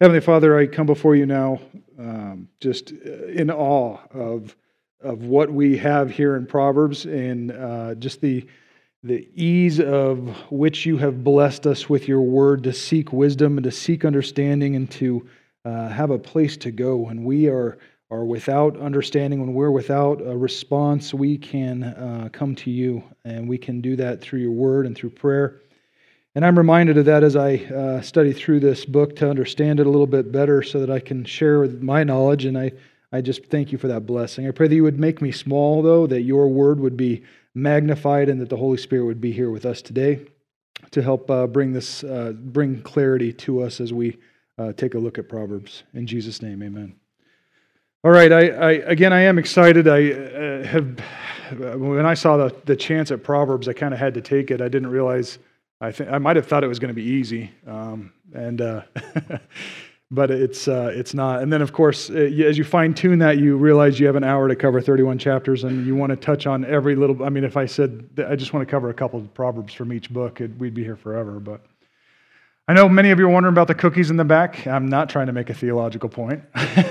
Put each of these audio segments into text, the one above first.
Heavenly Father, I come before you now just in awe of what we have here in Proverbs and just the ease of which you have blessed us with your word to seek wisdom and to seek understanding and to have a place to go. When we are without understanding, when we're without a response, we can come to you, and we can do that through your word and through prayer. And I'm reminded of that as I study through this book to understand it a little bit better so that I can share my knowledge, and I just thank you for that blessing. I pray that you would make me small, though, that your word would be magnified and that the Holy Spirit would be here with us today to help bring clarity to us as we take a look at Proverbs. In Jesus' name, amen. All right, I am excited. When I saw the chance at Proverbs, I kind of had to take it. I didn't realize... I might have thought it was going to be easy, but it's not. And then, of course, as you fine-tune that, you realize you have an hour to cover 31 chapters, and you want to touch on every little... I mean, if I said, I just want to cover a couple of Proverbs from each book, we'd be here forever. But I know many of you are wondering about the cookies in the back. I'm not trying to make a theological point.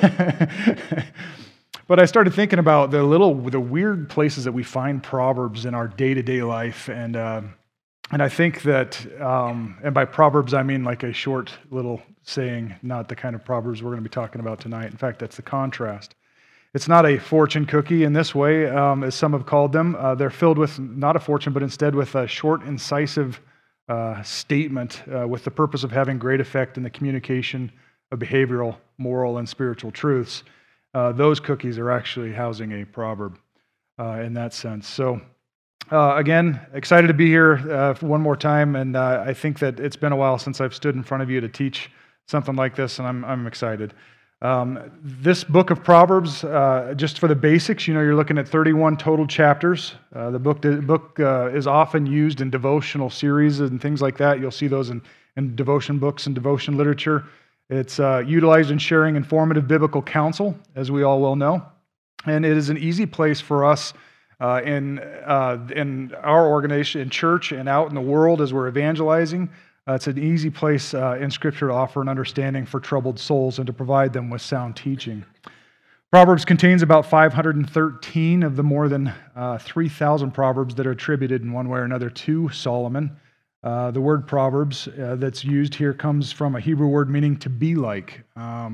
But I started thinking about the weird places that we find Proverbs in our day-to-day life, and I think that, and by Proverbs, I mean like a short little saying, not the kind of Proverbs we're going to be talking about tonight. In fact, that's the contrast. It's not a fortune cookie in this way, as some have called them. They're filled with not a fortune, but instead with a short, incisive statement with the purpose of having great effect in the communication of behavioral, moral, and spiritual truths. Those cookies are actually housing a proverb in that sense. So, again, excited to be here one more time, and I think that it's been a while since I've stood in front of you to teach something like this, and I'm excited. This book of Proverbs, just for the basics, you're looking at 31 total chapters. The book is often used in devotional series and things like that. You'll see those in devotion books and devotion literature. It's utilized in sharing informative biblical counsel, as we all well know, and it is an easy place for us in our organization, in church, and out in the world as we're evangelizing. It's an easy place in Scripture to offer an understanding for troubled souls and to provide them with sound teaching. Proverbs contains about 513 of the more than 3,000 proverbs that are attributed in one way or another to Solomon. The word Proverbs that's used here comes from a Hebrew word meaning to be like.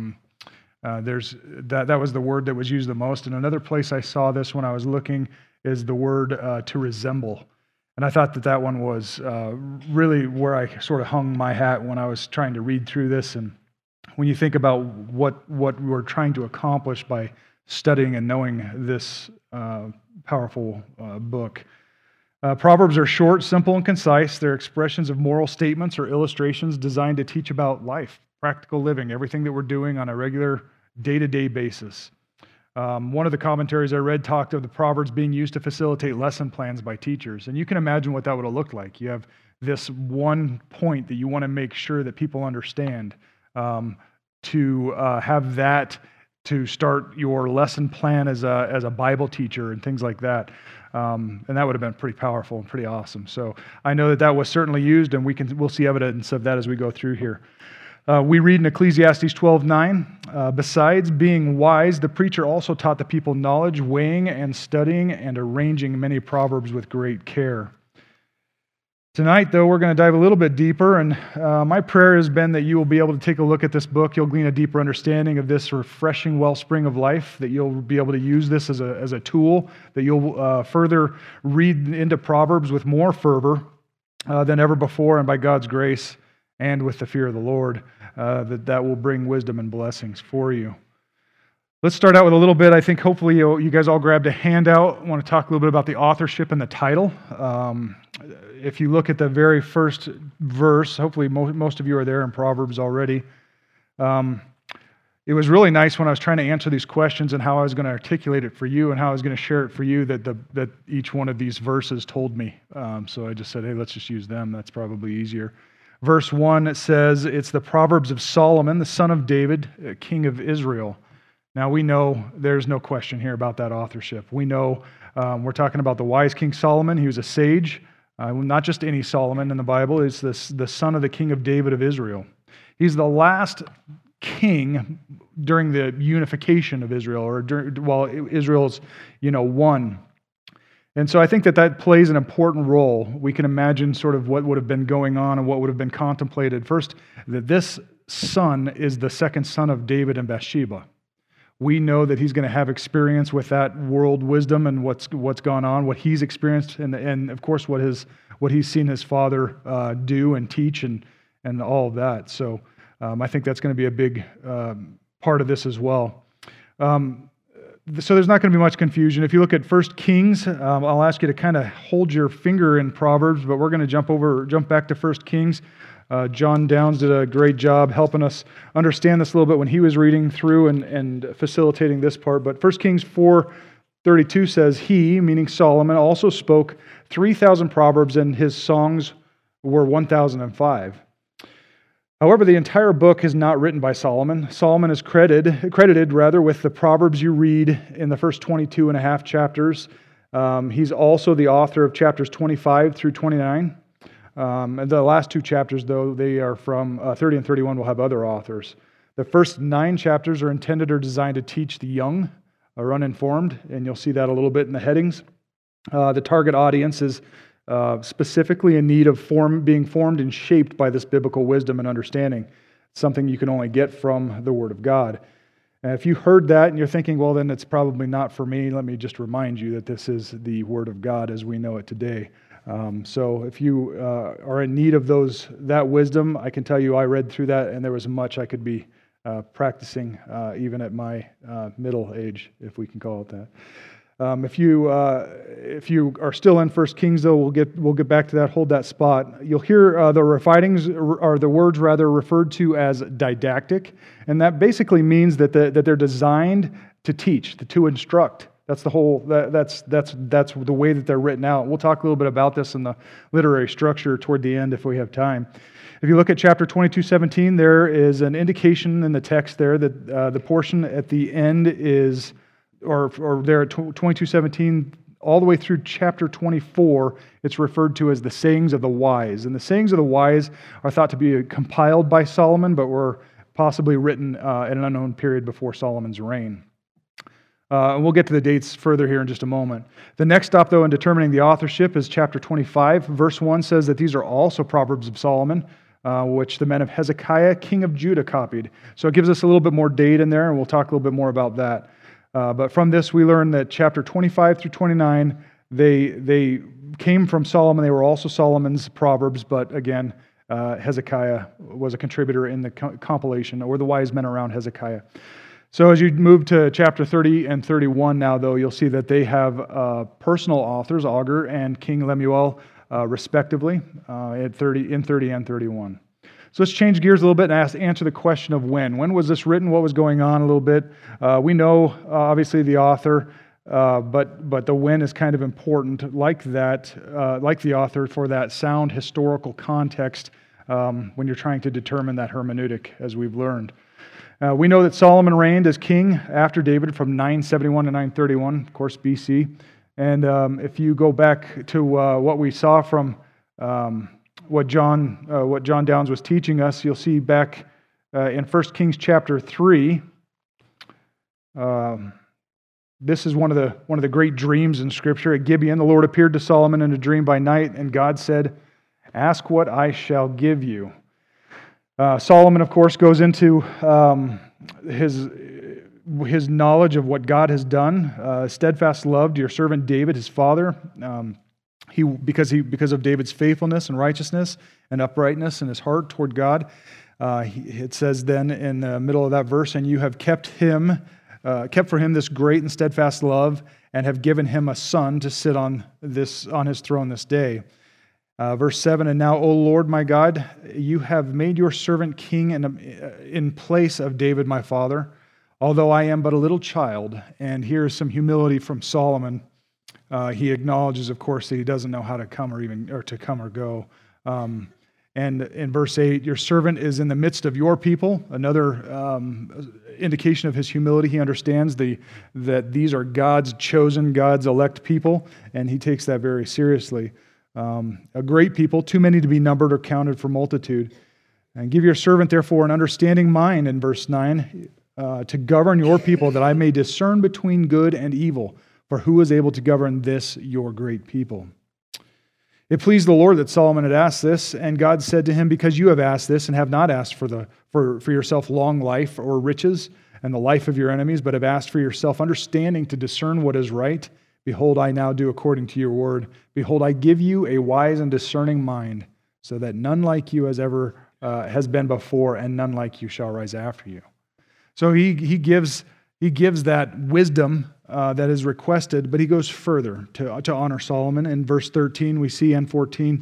That was the word that was used the most. And another place I saw this when I was looking is the word to resemble. And I thought that one was really where I sort of hung my hat when I was trying to read through this. And when you think about what we're trying to accomplish by studying and knowing this powerful book. Proverbs are short, simple, and concise. They're expressions of moral statements or illustrations designed to teach about life, practical living, everything that we're doing on a regular day-to-day basis. One of the commentaries I read talked of the Proverbs being used to facilitate lesson plans by teachers. And you can imagine what that would have looked like. You have this one point that you want to make sure that people understand, to have that to start your lesson plan as a Bible teacher and things like that. And that would have been pretty powerful and pretty awesome. So I know that was certainly used, and we'll see evidence of that as we go through here. We read in Ecclesiastes 12:9, besides being wise, the preacher also taught the people knowledge, weighing and studying and arranging many proverbs with great care. Tonight, though, we're going to dive a little bit deeper, and my prayer has been that you will be able to take a look at this book. You'll glean a deeper understanding of this refreshing wellspring of life, that you'll be able to use this as a tool, that you'll further read into Proverbs with more fervor than ever before, and by God's grace and with the fear of the Lord, that will bring wisdom and blessings for you. Let's start out with a little bit. I think hopefully you guys all grabbed a handout. I want to talk a little bit about the authorship and the title. If you look at the very first verse, hopefully most of you are there in Proverbs already. It was really nice when I was trying to answer these questions and how I was going to articulate it for you and how I was going to share it for you that each one of these verses told me. So I just said, hey, let's just use them. That's probably easier. Verse 1 says, it's the Proverbs of Solomon, the son of David, king of Israel. Now we know there's no question here about that authorship. We know we're talking about the wise King Solomon. He was a sage, not just any Solomon in the Bible. He's the son of the king of David of Israel. He's the last king during the unification of Israel, or while Israel's, one. And so I think that plays an important role. We can imagine sort of what would have been going on and what would have been contemplated. First, that this son is the second son of David and Bathsheba. We know that he's going to have experience with that world wisdom and what's gone on, what he's experienced, and of course what he's seen his father do and teach and all of that. So I think that's going to be a big part of this as well. So there's not going to be much confusion. If you look at 1 Kings, I'll ask you to kind of hold your finger in Proverbs, but we're going to jump back to 1 Kings. John Downs did a great job helping us understand this a little bit when he was reading through and facilitating this part. But 1 Kings 4:32 says, he, meaning Solomon, also spoke 3,000 proverbs, and his songs were 1,005. However, the entire book is not written by Solomon. Solomon is credited with the Proverbs you read in the first 22 and a half chapters. He's also the author of chapters 25 through 29. And the last two chapters, though, they are from 30 and 31, will have other authors. The first 9 chapters are intended or designed to teach the young or uninformed, and you'll see that a little bit in the headings. The target audience is specifically in need of being formed and shaped by this biblical wisdom and understanding. It's something you can only get from the Word of God. And if you heard that and you're thinking, well, then it's probably not for me, let me just remind you that this is the Word of God as we know it today. So if you are in need of that wisdom, I can tell you I read through that, and there was much I could be practicing even at my middle age, if we can call it that. If you are still in 1 Kings, though, we'll get back to that. Hold that spot. You'll hear the writings, or the words rather, referred to as didactic, and that basically means that they're designed to teach, to instruct. That's the whole. That's the way that they're written out. We'll talk a little bit about this in the literary structure toward the end if we have time. If you look at chapter 22:17, there is an indication in the text there that the portion at the end is. Or there at 22:17, all the way through chapter 24, it's referred to as the sayings of the wise. And the sayings of the wise are thought to be compiled by Solomon, but were possibly written at an unknown period before Solomon's reign. And we'll get to the dates further here in just a moment. The next stop, though, in determining the authorship is chapter 25. Verse 1 says that these are also Proverbs of Solomon, which the men of Hezekiah, king of Judah, copied. So it gives us a little bit more date in there, and we'll talk a little bit more about that. But from this, we learn that chapter 25 through 29, they came from Solomon. They were also Solomon's Proverbs, but again, Hezekiah was a contributor in the compilation, or the wise men around Hezekiah. So as you move to chapter 30 and 31 now, though, you'll see that they have personal authors, Agur and King Lemuel, respectively, in 30 and 31. So let's change gears a little bit and answer the question of when. When was this written? What was going on a little bit? We know, obviously, the author, but the when is kind of important, like the author, for that sound historical context when you're trying to determine that hermeneutic, as we've learned. We know that Solomon reigned as king after David from 971 to 931, of course, BC. And if you go back to what we saw from what John Downs was teaching us, you'll see back in 1 Kings chapter 3. This is one of the great dreams in Scripture. At Gibeon, the Lord appeared to Solomon in a dream by night, and God said, "Ask what I shall give you." Solomon, of course, goes into his knowledge of what God has done. Steadfast love to your servant David, his father. Because of David's faithfulness and righteousness and uprightness in his heart toward God, it says then in the middle of that verse, and you have kept for him this great and steadfast love, and have given him a son to sit on his throne this day. Verse 7, and now, O Lord my God, you have made your servant king in place of David my father, although I am but a little child. And here's some humility from Solomon. He acknowledges, of course, that he doesn't know how to come or go. And in verse 8, your servant is in the midst of your people. Another indication of his humility. He understands that these are God's chosen, God's elect people, and he takes that very seriously. A great people, too many to be numbered or counted for multitude. And give your servant, therefore, an understanding mind, in verse 9, to govern your people, that I may discern between good and evil. For who is able to govern this, your great people? It pleased the Lord that Solomon had asked this, and God said to him, because you have asked this, and have not asked for yourself long life or riches, and the life of your enemies, but have asked for yourself understanding to discern what is right, behold, I now do according to your word. Behold, I give you a wise and discerning mind, so that none like you has been before, and none like you shall rise after you. So he gives that wisdom that is requested, but he goes further to honor Solomon. In verse 13, we see, and 14,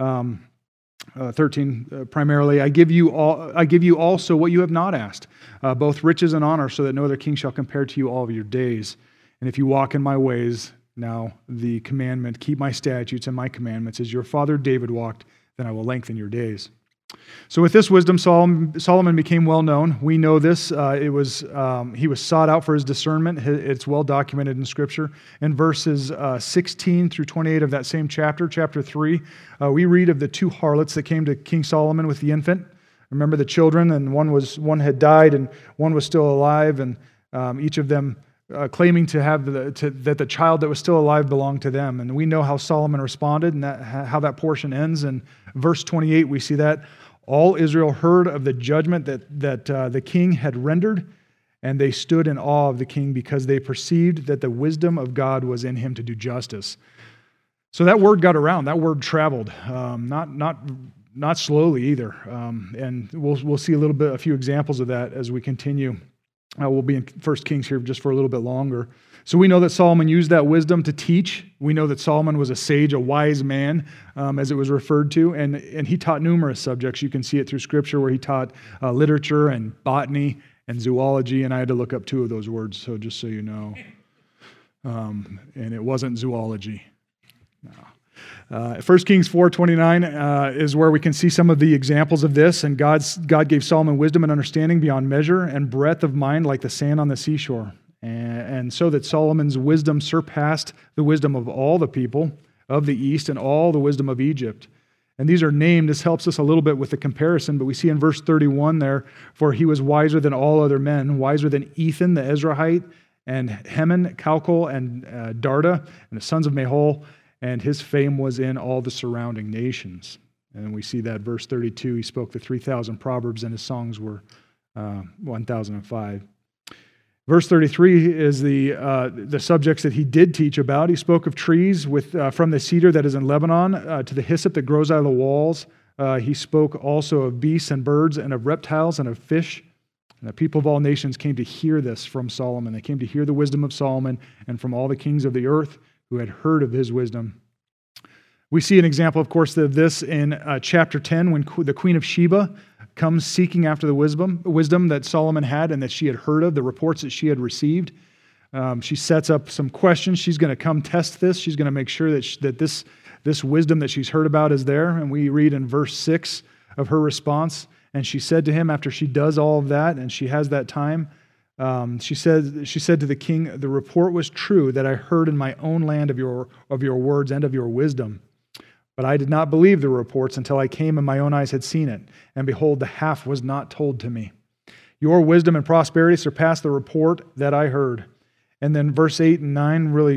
13 primarily, I give you also what you have not asked, both riches and honor, so that no other king shall compare to you all of your days. And if you walk in my ways, now the commandment, keep my statutes and my commandments, as your father David walked, then I will lengthen your days. So with this wisdom, Solomon became well known. We know this. He was sought out for his discernment. It's well documented in Scripture. In verses 16 through 28 of that same chapter, chapter 3, we read of the two harlots that came to King Solomon with the infant. Remember the children, and one had died, and one was still alive, and each of them claiming to have that the child that was still alive belonged to them. And we know how Solomon responded, and how that portion ends. In verse 28, we see that all Israel heard of the judgment that the king had rendered, and they stood in awe of the king because they perceived that the wisdom of God was in him to do justice. So that word got around. That word traveled, not slowly either. And we'll see a few examples of that as we continue. We'll be in 1 Kings here just for a little bit longer. So we know that Solomon used that wisdom to teach. We know that Solomon was a sage, a wise man, as it was referred to, and he taught numerous subjects. You can see it through Scripture where he taught literature and botany and zoology, and I had to look up two of those words, so just so you know. And it wasn't zoology. No. 1 Kings 4:29 is where we can see some of the examples of this, and God gave Solomon wisdom and understanding beyond measure and breadth of mind like the sand on the seashore. And so that Solomon's wisdom surpassed the wisdom of all the people of the East and all the wisdom of Egypt. And these are named. This helps us a little bit with the comparison, but we see in verse 31 there, for he was wiser than all other men, wiser than Ethan the Ezrahite, and Heman, Calcol, and Darda, and the sons of Mahol, and his fame was in all the surrounding nations. And we see that verse 32, he spoke the 3,000 proverbs, and his songs were 1,005. Verse 33 is the subjects that he did teach about. He spoke of trees from the cedar that is in Lebanon to the hyssop that grows out of the walls. He spoke also of beasts and birds and of reptiles and of fish. And the people of all nations came to hear this from Solomon. They came to hear the wisdom of Solomon and from all the kings of the earth who had heard of his wisdom. We see an example, of course, of this in chapter 10 when the Queen of Sheba comes seeking after the wisdom that Solomon had and that she had heard of, the reports that she had received. She sets up some questions. She's going to come test this. She's going to make sure that this wisdom that she's heard about is there. And we read in verse 6 of her response, and she said to him after she does all of that and she has that time, she said to the king, the report was true that I heard in my own land of your words and of your wisdom. But I did not believe the reports until I came and my own eyes had seen it. And behold, the half was not told to me. Your wisdom and prosperity surpassed the report that I heard. And then verse 8 and 9 really,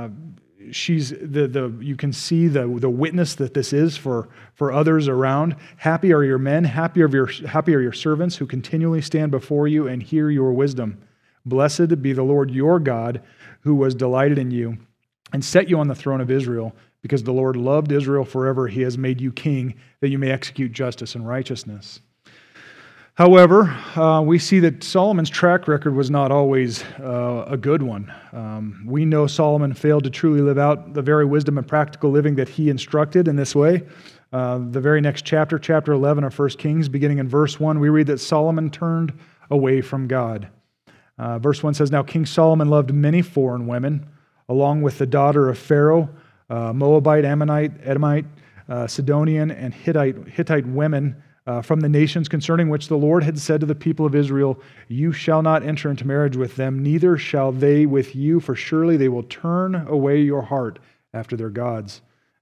you can see the witness that this is for others around. Happy are your men, happy are your servants who continually stand before you and hear your wisdom. Blessed be the Lord your God, who was delighted in you and set you on the throne of Israel. Because the Lord loved Israel forever, he has made you king, that you may execute justice and righteousness. However, we see that Solomon's track record was not always a good one. We know Solomon failed to truly live out the very wisdom and practical living that he instructed in this way. The very next chapter, chapter 11 of 1 Kings, beginning in verse 1, we read that Solomon turned away from God. Verse 1 says, Now King Solomon loved many foreign women, along with the daughter of Pharaoh, Moabite, Ammonite, Edomite, Sidonian, and Hittite women from the nations concerning which the Lord had said to the people of Israel, You shall not enter into marriage with them, neither shall they with you, for surely they will turn away your heart after their gods.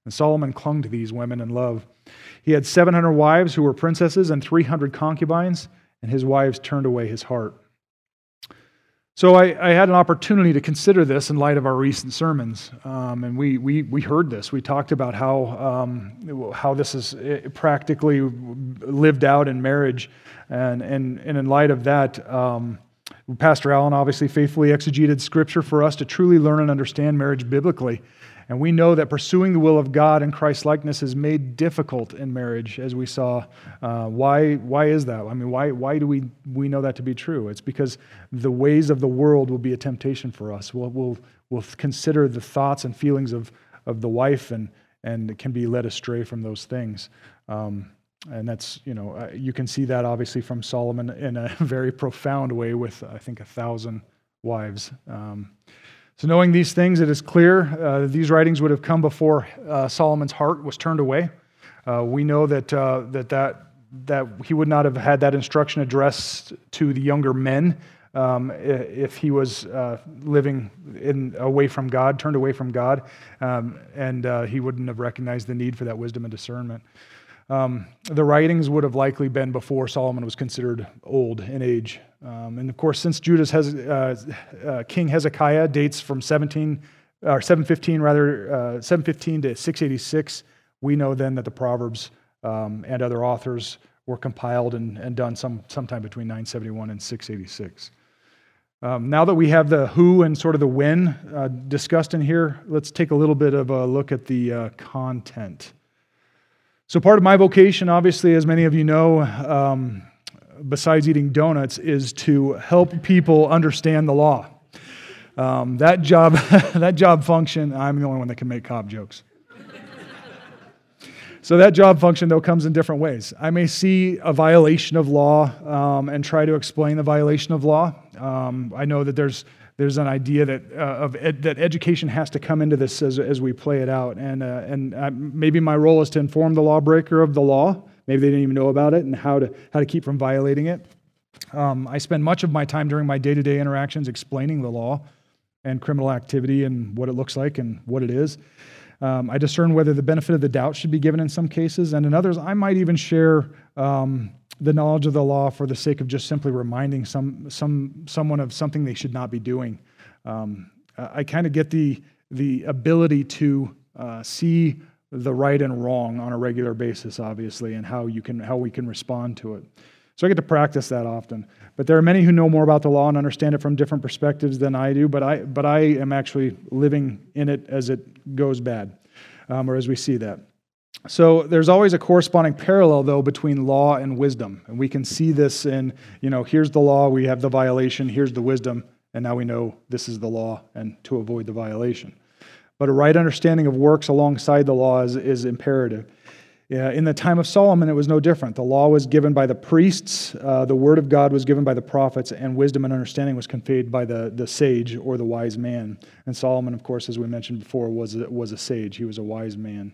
And Solomon clung to these women in love. He had 700 wives who were princesses and 300 concubines, and his wives turned away his heart. So I had an opportunity to consider this in light of our recent sermons, and we heard this. We talked about how this is practically lived out in marriage, and in light of that, Pastor Allen obviously faithfully exegeted Scripture for us to truly learn and understand marriage biblically. And we know that pursuing the will of God and Christ-likeness is made difficult in marriage, as we saw. Why is that? I mean, why do we know that to be true? It's because the ways of the world will be a temptation for us. We'll consider the thoughts and feelings of the wife and can be led astray from those things. And that's, you can see that obviously from Solomon in a very profound way with, I think, 1,000 wives. So knowing these things, it is clear these writings would have come before Solomon's heart was turned away. We know that he would not have had that instruction addressed to the younger men if he was living away from God, turned away from God, and he wouldn't have recognized the need for that wisdom and discernment. The writings would have likely been before Solomon was considered old in age. And of course, since Judah's King Hezekiah dates from 715 to 686, we know then that the Proverbs and other authors were compiled and done sometime between 971 and 686. Now that we have the who and sort of the when discussed in here, let's take a little bit of a look at the content. So part of my vocation, obviously, as many of you know, besides eating donuts, is to help people understand the law. That job function, I'm the only one that can make cop jokes. So that job function, though, comes in different ways. I may see a violation of law and try to explain the violation of law. I know that there's an idea that education has to come into this as we play it out, and maybe my role is to inform the lawbreaker of the law. Maybe they didn't even know about it and how to keep from violating it. I spend much of my time during my day-to-day interactions explaining the law and criminal activity and what it looks like and what it is. I discern whether the benefit of the doubt should be given in some cases, and in others, I might even share the knowledge of the law for the sake of just simply reminding someone of something they should not be doing. I kind of get the ability to see the right and wrong on a regular basis, obviously, and how we can respond to it. So I get to practice that often. But there are many who know more about the law and understand it from different perspectives than I do, but I am actually living in it as it goes bad, or as we see that. So there's always a corresponding parallel, though, between law and wisdom. And we can see this in, here's the law, we have the violation, here's the wisdom, and now we know this is the law and to avoid the violation. But a right understanding of works alongside the law is imperative. In the time of Solomon, it was no different. The law was given by the priests, the word of God was given by the prophets, and wisdom and understanding was conveyed by the sage or the wise man. And Solomon, of course, as we mentioned before, was a sage. He was a wise man,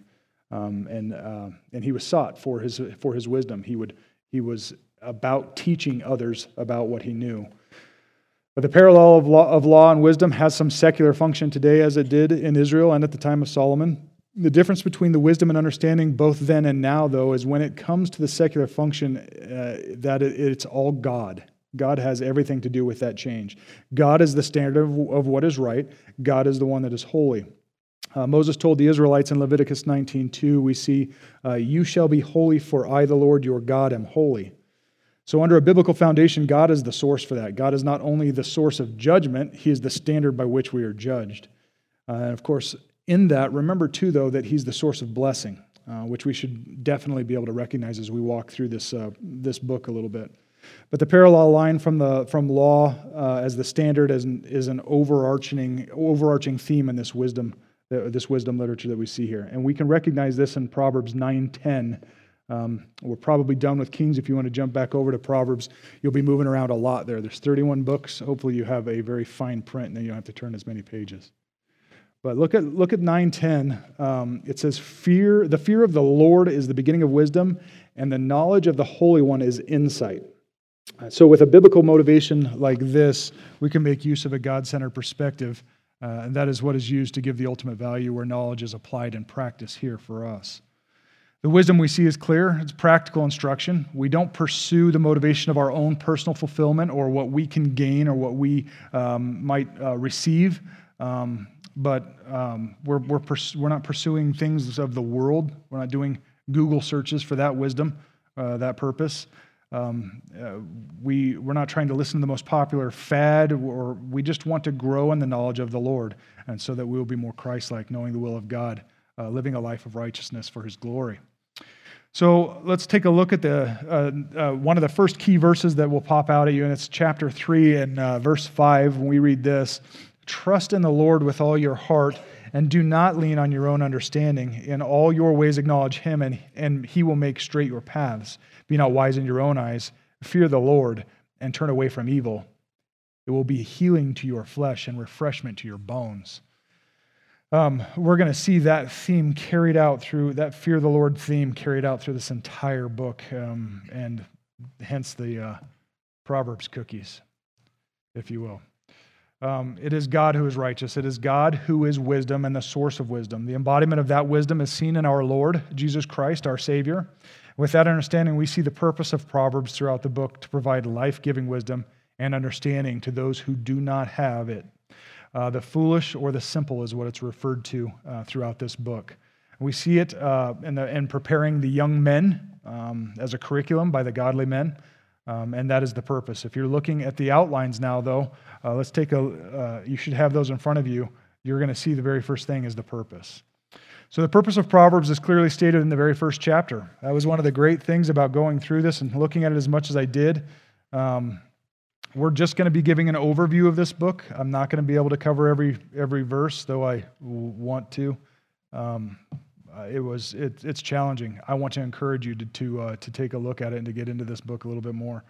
and he was sought for his wisdom. He was about teaching others about what he knew. But the parallel of law and wisdom has some secular function today, as it did in Israel and at the time of Solomon. The difference between the wisdom and understanding both then and now, though, is when it comes to the secular function, that it's all God. God has everything to do with that change. God is the standard of what is right. God is the one that is holy. Moses told the Israelites in Leviticus 19:2, we see, "You shall be holy, for I, the Lord your God, am holy." So under a biblical foundation, God is the source for that. God is not only the source of judgment, He is the standard by which we are judged. And of course, in that, remember too, though, that He's the source of blessing, which we should definitely be able to recognize as we walk through this book a little bit. But the parallel line from law as the standard is an overarching theme in this wisdom literature that we see here, and we can recognize this in Proverbs 9:10. We're probably done with Kings. If you want to jump back over to Proverbs, you'll be moving around a lot there. There's 31 books. Hopefully, you have a very fine print, and then you don't have to turn as many pages. But look at 9:10. It says, "The fear of the Lord is the beginning of wisdom, and the knowledge of the Holy One is insight." So with a biblical motivation like this, we can make use of a God-centered perspective And that is what is used to give the ultimate value where knowledge is applied in practice here for us. The wisdom we see is clear. It's practical instruction. We don't pursue the motivation of our own personal fulfillment or what we can gain or what we might receive, but we're not pursuing things of the world. We're not doing Google searches for that wisdom, that purpose. We're not trying to listen to the most popular fad, or we just want to grow in the knowledge of the Lord, and so that we will be more Christ-like, knowing the will of God, living a life of righteousness for His glory. So let's take a look at the one of the first key verses that will pop out at you, and it's chapter 3 and verse 5. When we read this, "Trust in the Lord with all your heart, and do not lean on your own understanding. In all your ways acknowledge Him, and He will make straight your paths. Be not wise in your own eyes. Fear the Lord, and turn away from evil. It will be healing to your flesh and refreshment to your bones." We're going to see that theme carried out through, that fear the Lord theme carried out through this entire book, and hence the Proverbs cookies, if you will. It is God who is righteous. It is God who is wisdom and the source of wisdom. The embodiment of that wisdom is seen in our Lord, Jesus Christ, our Savior. With that understanding, we see the purpose of Proverbs throughout the book to provide life-giving wisdom and understanding to those who do not have it. The foolish or the simple is what it's referred to throughout this book. We see it in preparing the young men as a curriculum by the godly men, and that is the purpose. If you're looking at the outlines now, though, let's take you should have those in front of you. You're going to see the very first thing is the purpose. So the purpose of Proverbs is clearly stated in the very first chapter. That was one of the great things about going through this and looking at it as much as I did. We're just going to be giving an overview of this book. I'm not going to be able to cover every verse, though I want to. It's challenging. I want to encourage you to take a look at it and to get into this book a little bit more.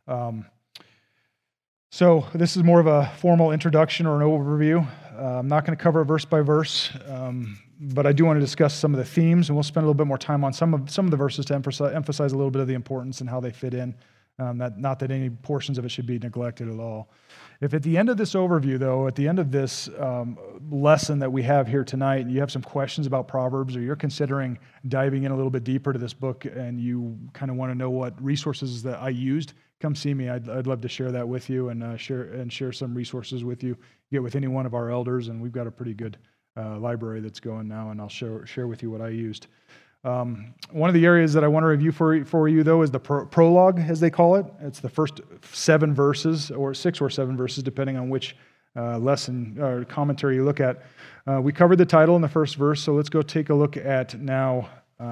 So this is more of a formal introduction or an overview. I'm not going to cover it verse by verse, but I do want to discuss some of the themes, and we'll spend a little bit more time on some of the verses to emphasize a little bit of the importance and how they fit in. Not that any portions of it should be neglected at all. If at the end of this overview, though, at the end of this lesson that we have here tonight, you have some questions about Proverbs, or you're considering diving in a little bit deeper to this book, and you kind of want to know what resources that I used, come see me. I'd love to share that with you and share some resources with you. Get with any one of our elders, and we've got a pretty good library that's going now, and I'll share with you what I used. One of the areas that I want to review for you, though, is the prologue, as they call it. It's the first 7 verses, or 6 or 7 verses, depending on which lesson or commentary you look at. We covered the title in the first verse, so let's go take a look at now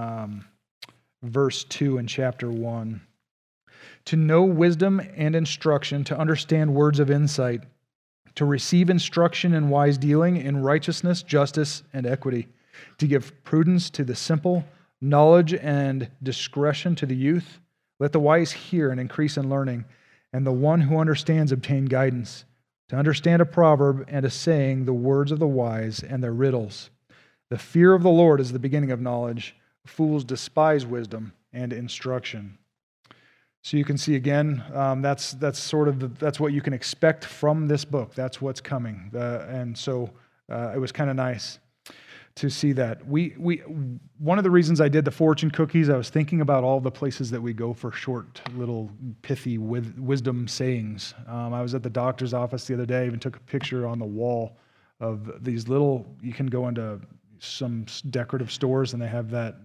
verse 2 in chapter 1. "To know wisdom and instruction, to understand words of insight, to receive instruction in wise dealing, in righteousness, justice, and equity, to give prudence to the simple, knowledge and discretion to the youth. Let the wise hear and increase in learning, and the one who understands obtain guidance. To understand a proverb and a saying, the words of the wise and their riddles. The fear of the Lord is the beginning of knowledge. Fools despise wisdom and instruction." So you can see again, that's what you can expect from this book. That's what's coming, and so it was kind of nice to see that. One of the reasons I did the fortune cookies, I was thinking about all the places that we go for short, little, pithy wisdom sayings. I was at the doctor's office the other day, even took a picture on the wall of these little, you can go into some decorative stores and they have that,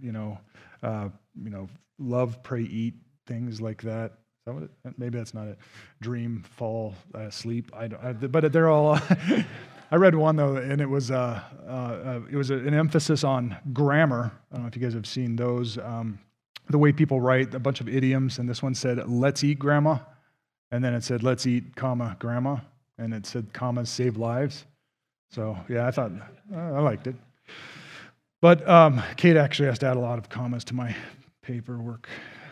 love, pray, eat, things like that. Is that what maybe that's not it. Dream, fall, sleep. But they're all... I read one, though, and it was an emphasis on grammar. I don't know if you guys have seen those. The way people write, a bunch of idioms, and this one said, "Let's eat, Grandma," and then it said, "Let's eat, comma, Grandma," and it said, "Commas save lives." So, yeah, I thought, I liked it. But Kate actually has to add a lot of commas to my paperwork.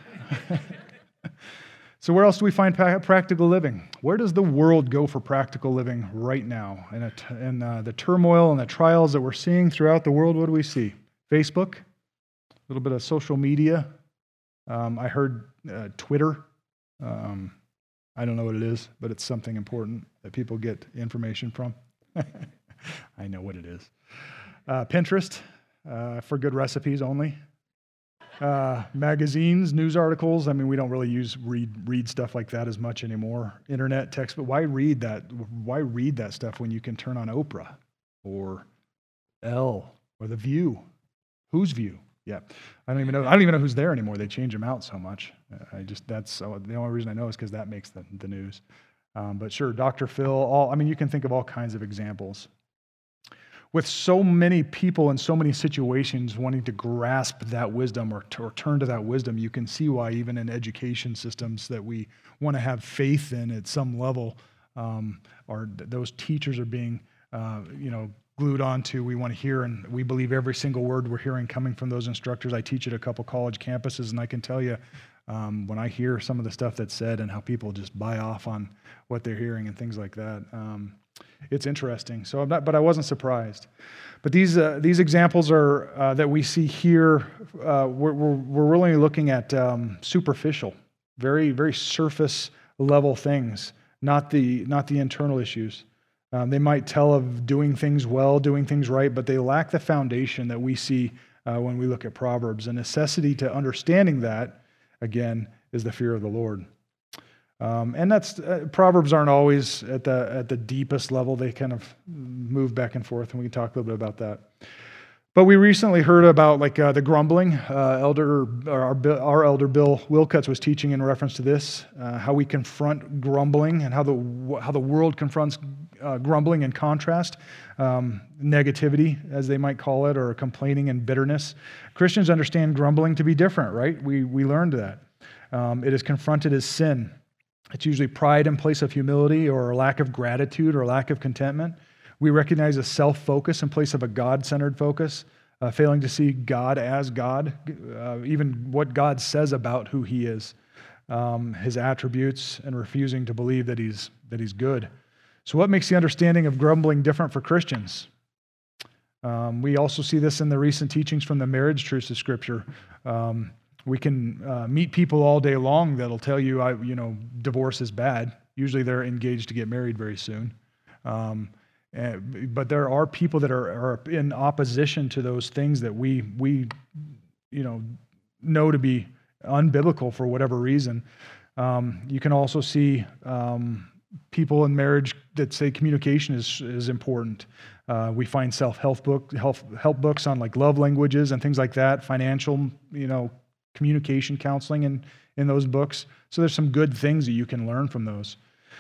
So where else do we find practical living? Where does the world go for practical living right now? In the turmoil and the trials that we're seeing throughout the world, what do we see? Facebook, a little bit of social media. I heard Twitter. I don't know what it is, but it's something important that people get information from. I know what it is. Pinterest, for good recipes only. Magazines, news articles. I mean, we don't really read stuff like that as much anymore. Internet, text, but why read that? Why read that stuff when you can turn on Oprah or Elle or The View? Whose View? Yeah, I don't even know who's there anymore. They change them out so much. That's the only reason I know is because that makes the news. But sure, Dr. Phil. You can think of all kinds of examples. With so many people in so many situations wanting to grasp that wisdom or turn to that wisdom, you can see why even in education systems that we want to have faith in at some level, or those teachers are being, glued onto. We want to hear, and we believe every single word we're hearing coming from those instructors. I teach at a couple college campuses, and I can tell you, when I hear some of the stuff that's said and how people just buy off on what they're hearing and things like that. It's interesting. But I wasn't surprised. But these examples are that we see here. We're really looking at superficial, very very surface level things, not the internal issues. They might tell of doing things well, doing things right, but they lack the foundation that we see when we look at Proverbs. A necessity to understanding that, again, is the fear of the Lord. And that's Proverbs aren't always at the deepest level. They kind of move back and forth, and we can talk a little bit about that. But we recently heard about the grumbling. Our elder Bill Wilcuts was teaching in reference to this, how we confront grumbling and how the world confronts grumbling in contrast, negativity, as they might call it, or complaining and bitterness. Christians understand grumbling to be different, right? We learned that. It is confronted as sin. It's usually pride in place of humility or a lack of gratitude or lack of contentment. We recognize a self-focus in place of a God-centered focus, failing to see God as God, even what God says about who He is, His attributes, and refusing to believe that He's good. So what makes the understanding of grumbling different for Christians? We also see this in the recent teachings from the marriage truths of Scripture. We can meet people all day long that'll tell you, divorce is bad. Usually they're engaged to get married very soon. But there are people that are in opposition to those things that we know to be unbiblical for whatever reason. You can also see people in marriage that say communication is important. We find self-help books on like love languages and things like that, financial, communication counseling in those books. So there's some good things that you can learn from those.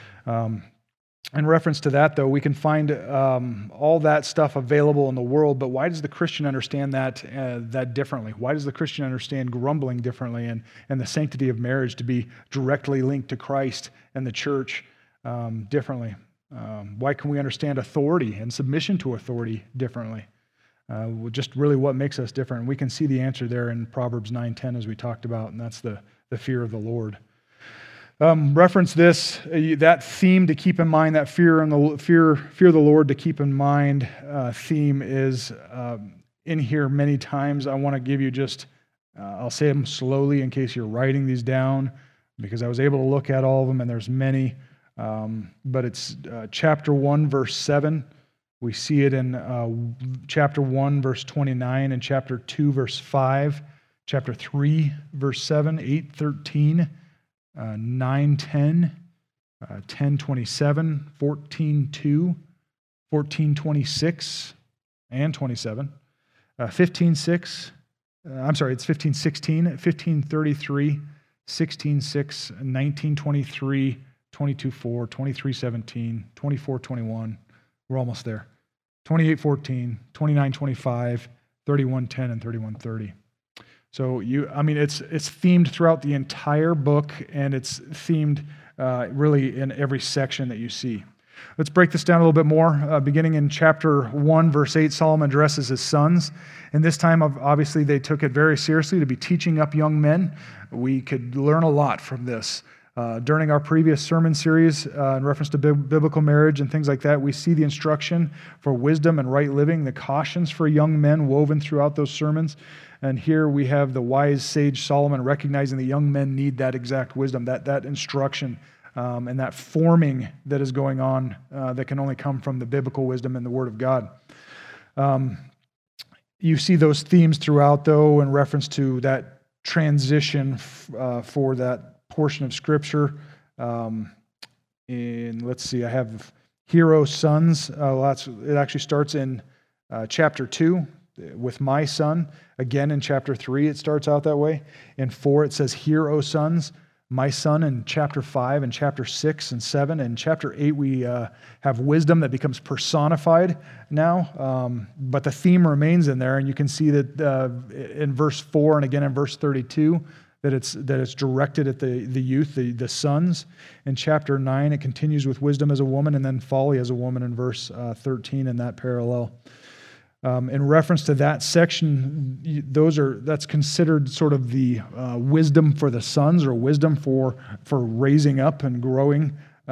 In reference to that, though, we can find all that stuff available in the world, but why does the Christian understand that differently? Why does the Christian understand grumbling differently and the sanctity of marriage to be directly linked to Christ and the church differently? Why can we understand authority and submission to authority differently? Just really what makes us different. We can see the answer there in Proverbs 9:10 as we talked about, and that's the fear of the Lord. Reference this, that theme to keep in mind, that fear of the Lord to keep in mind theme is in here many times. I want to give you I'll say them slowly in case you're writing these down, because I was able to look at all of them, and there's many. But it's chapter 1, verse 7. We see it in chapter 1, verse 29, and chapter 2, verse 5, chapter 3, verse 7, 8, 13, 9, 10, 10, 27, 14, 2, 14, 26, and 27, 15, 6, it's 15, 16, 15, 33, 16, 6, 19, 23, 22, 4, 23, 17, 24, 21. We're almost there. 28, 14, 29, 25, 31, 10, and 31, 30. So it's themed throughout the entire book, and it's themed really in every section that you see. Let's break this down a little bit more. Beginning in chapter 1, verse 8, Solomon addresses his sons. And this time, obviously, they took it very seriously to be teaching up young men. We could learn a lot from this. During our previous sermon series in reference to biblical marriage and things like that, we see the instruction for wisdom and right living, the cautions for young men woven throughout those sermons. And here we have the wise sage Solomon recognizing that young men need that exact wisdom, that instruction and that forming that is going on that can only come from the biblical wisdom and the Word of God. You see those themes throughout, though, in reference to that transition for that portion of Scripture. Let's see, I have hero sons. It actually starts in chapter 2 with my son. Again, in chapter 3, it starts out that way. In 4, it says, "Hear, O sons, my son." In chapter 5 and chapter 6 and 7. In chapter 8, we have wisdom that becomes personified now, but the theme remains in there, and you can see that in verse 4 and again in verse 32, that it's directed at the youth, the sons. In chapter 9, it continues with wisdom as a woman, and then folly as a woman in verse 13 in that parallel. In reference to that section, that's considered sort of the wisdom for the sons, or wisdom for raising up and growing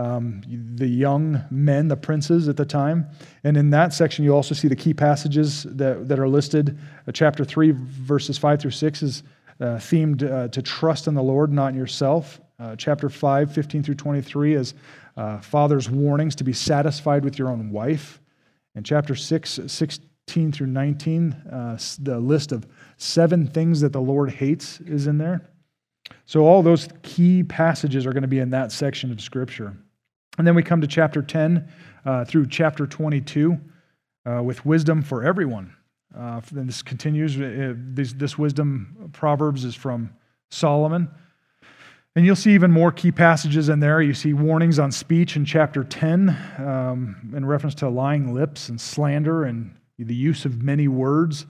the young men, the princes at the time. And in that section, you also see the key passages that are listed. Chapter 3, verses 5 through 6 is themed to trust in the Lord, not in yourself. Chapter 5, 15 through 23 is father's warnings to be satisfied with your own wife. And chapter 6, 16 through 19, the list of 7 things that the Lord hates is in there. So all those key passages are going to be in that section of Scripture. And then we come to chapter 10 through chapter 22 with wisdom for everyone. And this continues. This wisdom Proverbs is from Solomon. And you'll see even more key passages in there. You see warnings on speech in chapter 10 in reference to lying lips and slander and the use of many words.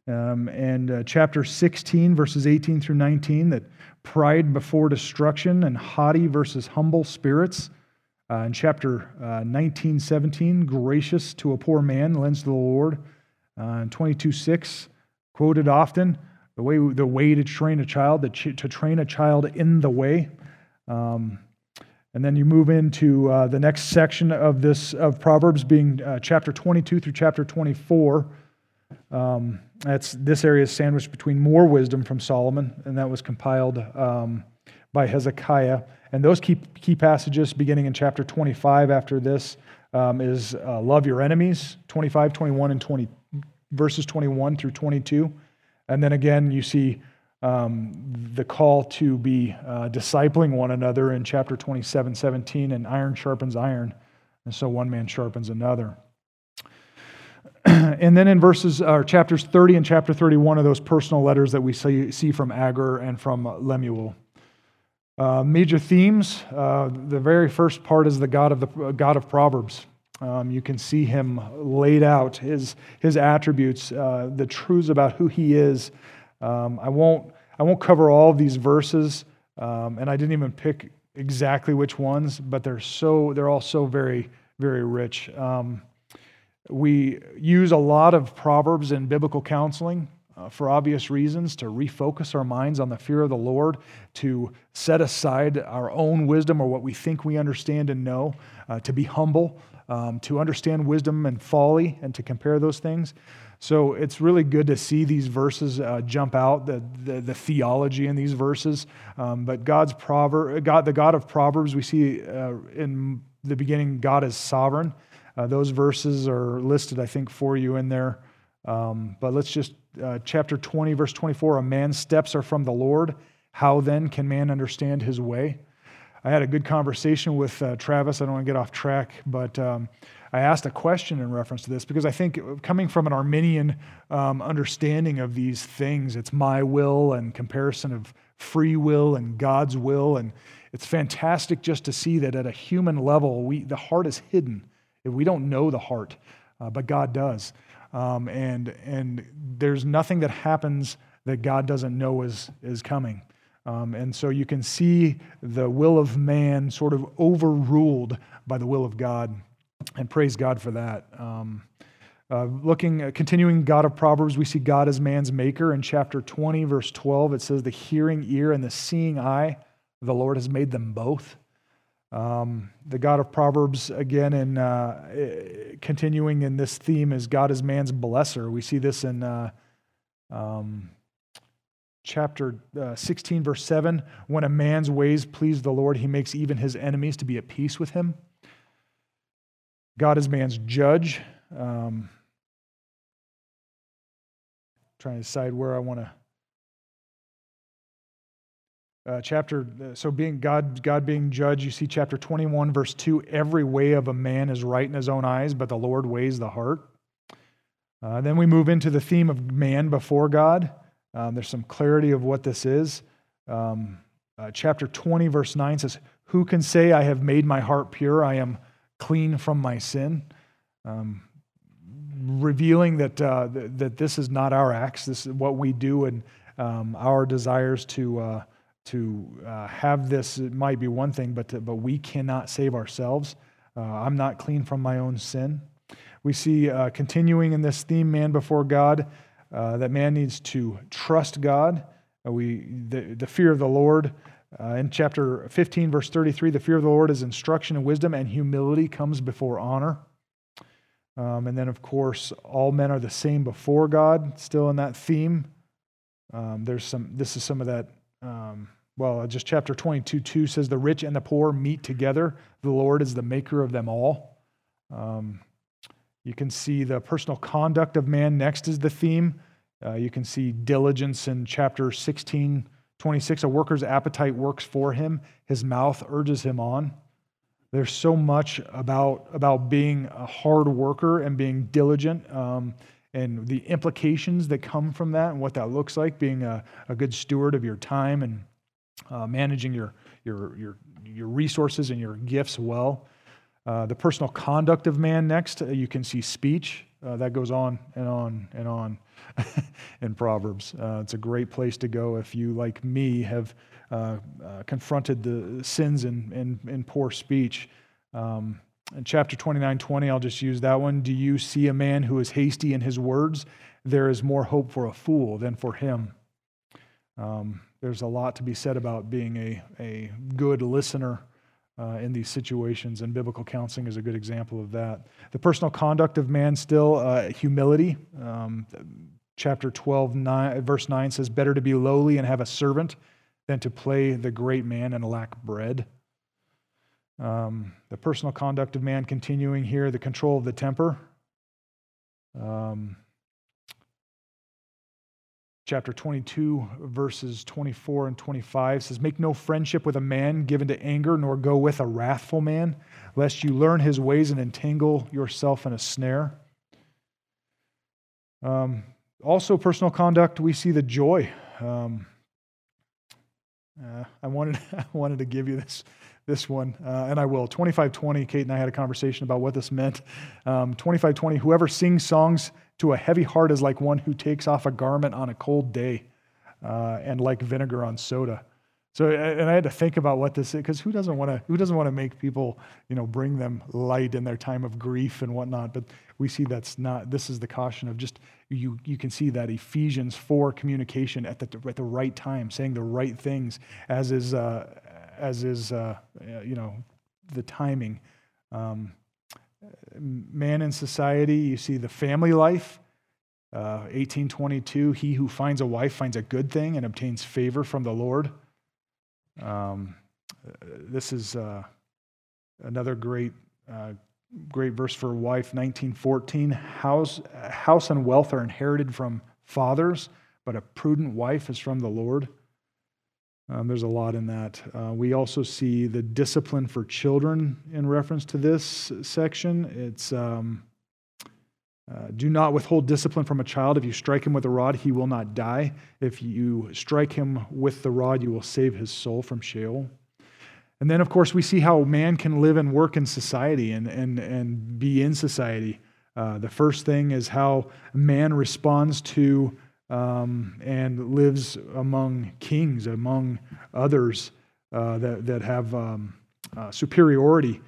And chapter 16, verses 18 through 19, that pride before destruction and haughty versus humble spirits. In chapter 19, 17, gracious to a poor man lends to the Lord. In 22:6, quoted often, the way to train a child, to train a child in the way. And then you move into the next section of Proverbs, being chapter 22 through chapter 24. This area is sandwiched between more wisdom from Solomon, and that was compiled by Hezekiah. And those key passages, beginning in chapter 25 after this, is love your enemies, 25, 21, and verses 21 through 22. And then again, you see the call to be discipling one another in chapter 27, 17, and iron sharpens iron, and so one man sharpens another. And then in chapters 30 and chapter 31 are those personal letters that we see from Agur and from Lemuel. Major themes. The very first part is the God of Proverbs. You can see him laid out, his attributes, the truths about who he is. I won't cover all of these verses, and I didn't even pick exactly which ones, but they're all so very, very rich. We use a lot of Proverbs in biblical counseling for obvious reasons, to refocus our minds on the fear of the Lord, to set aside our own wisdom or what we think we understand and know, to be humble, to understand wisdom and folly, and to compare those things. So it's really good to see these verses jump out, the theology in these verses. But the God of Proverbs, we see in the beginning, God is sovereign. Those verses are listed, I think, for you in there. But let's just, chapter 20, verse 24, a man's steps are from the Lord. How then can man understand his way? I had a good conversation with Travis. I don't want to get off track, but I asked a question in reference to this, because I think coming from an Arminian understanding of these things, it's my will and comparison of free will and God's will, and it's fantastic just to see that at a human level, the heart is hidden. We don't know the heart, but God does. And there's nothing that happens that God doesn't know is coming. And so you can see the will of man sort of overruled by the will of God, and praise God for that. Continuing God of Proverbs, we see God as man's maker. In chapter 20, verse 12, it says, the hearing ear and the seeing eye, the Lord has made them both. The God of Proverbs, again, in continuing in this theme, is God is man's blesser. We see this in chapter 16, verse 7, when a man's ways please the Lord, he makes even his enemies to be at peace with him. God is man's judge. Trying to decide where I want to. So being God being judge, you see chapter 21, verse 2, every way of a man is right in his own eyes, but the Lord weighs the heart. Then we move into the theme of man before God. There's some clarity of what this is. Chapter 20, verse 9 says, who can say I have made my heart pure? I am clean from my sin. Revealing that this is not our acts. This is what we do, and our desires to have this. It might be one thing, but we cannot save ourselves. I'm not clean from my own sin. We see continuing in this theme, man before God, that man needs to trust God. The fear of the Lord. In chapter 15, verse 33, the fear of the Lord is instruction and wisdom, and humility comes before honor. And then, of course, all men are the same before God, still in that theme. This is some of that, just chapter 22:2 says, the rich and the poor meet together. The Lord is the maker of them all. You can see the personal conduct of man next is the theme. You can see diligence in chapter 16:26. A worker's appetite works for him. His mouth urges him on. There's so much about being a hard worker and being diligent, and the implications that come from that and what that looks like, being a good steward of your time and managing your resources and your gifts well. The personal conduct of man next, you can see speech. That goes on and on and on in Proverbs. It's a great place to go if you, like me, have confronted the sins in poor speech. In chapter 29:20, I'll just use that one. Do you see a man who is hasty in his words? There is more hope for a fool than for him. There's a lot to be said about being a good listener in these situations, and biblical counseling is a good example of that. The personal conduct of man still, humility. Chapter 12, verse 9 says, better to be lowly and have a servant than to play the great man and lack bread. The personal conduct of man continuing here, the control of the temper. Chapter 22, verses 24 and 25 says, make no friendship with a man given to anger, nor go with a wrathful man, lest you learn his ways and entangle yourself in a snare. Also, personal conduct, we see the joy. I wanted to give you this one, and I will. 25:20, Kate and I had a conversation about what this meant. 25:20, whoever sings songs to a heavy heart is like one who takes off a garment on a cold day, and like vinegar on soda. So, and I had to think about what this is, because who doesn't want to make people, bring them light in their time of grief and whatnot. But we see this is the caution of just, you can see that Ephesians 4 communication at the right time, saying the right things, as is the timing. Man in society, you see the family life. 18:22, he who finds a wife finds a good thing and obtains favor from the Lord. This is another great verse for a wife. 19:14, house and wealth are inherited from fathers, but a prudent wife is from the Lord. There's a lot in that. We also see the discipline for children in reference to this section. It's do not withhold discipline from a child. If you strike him with a rod, he will not die. If you strike him with the rod, you will save his soul from Sheol. And then, of course, we see how man can live and work in society and be in society. The first thing is how man responds to and lives among kings, among others that have superiority.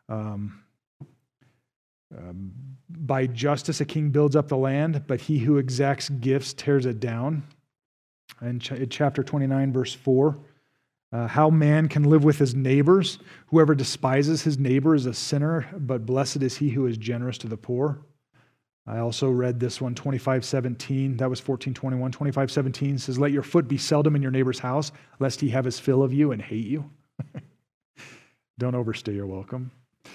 By justice, a king builds up the land, but he who exacts gifts tears it down. In chapter 29, verse 4, how man can live with his neighbors. Whoever despises his neighbor is a sinner, but blessed is he who is generous to the poor. I also read this one, 25:17. That was 14:21. 25:17 says, "Let your foot be seldom in your neighbor's house, lest he have his fill of you and hate you." Don't overstay your welcome.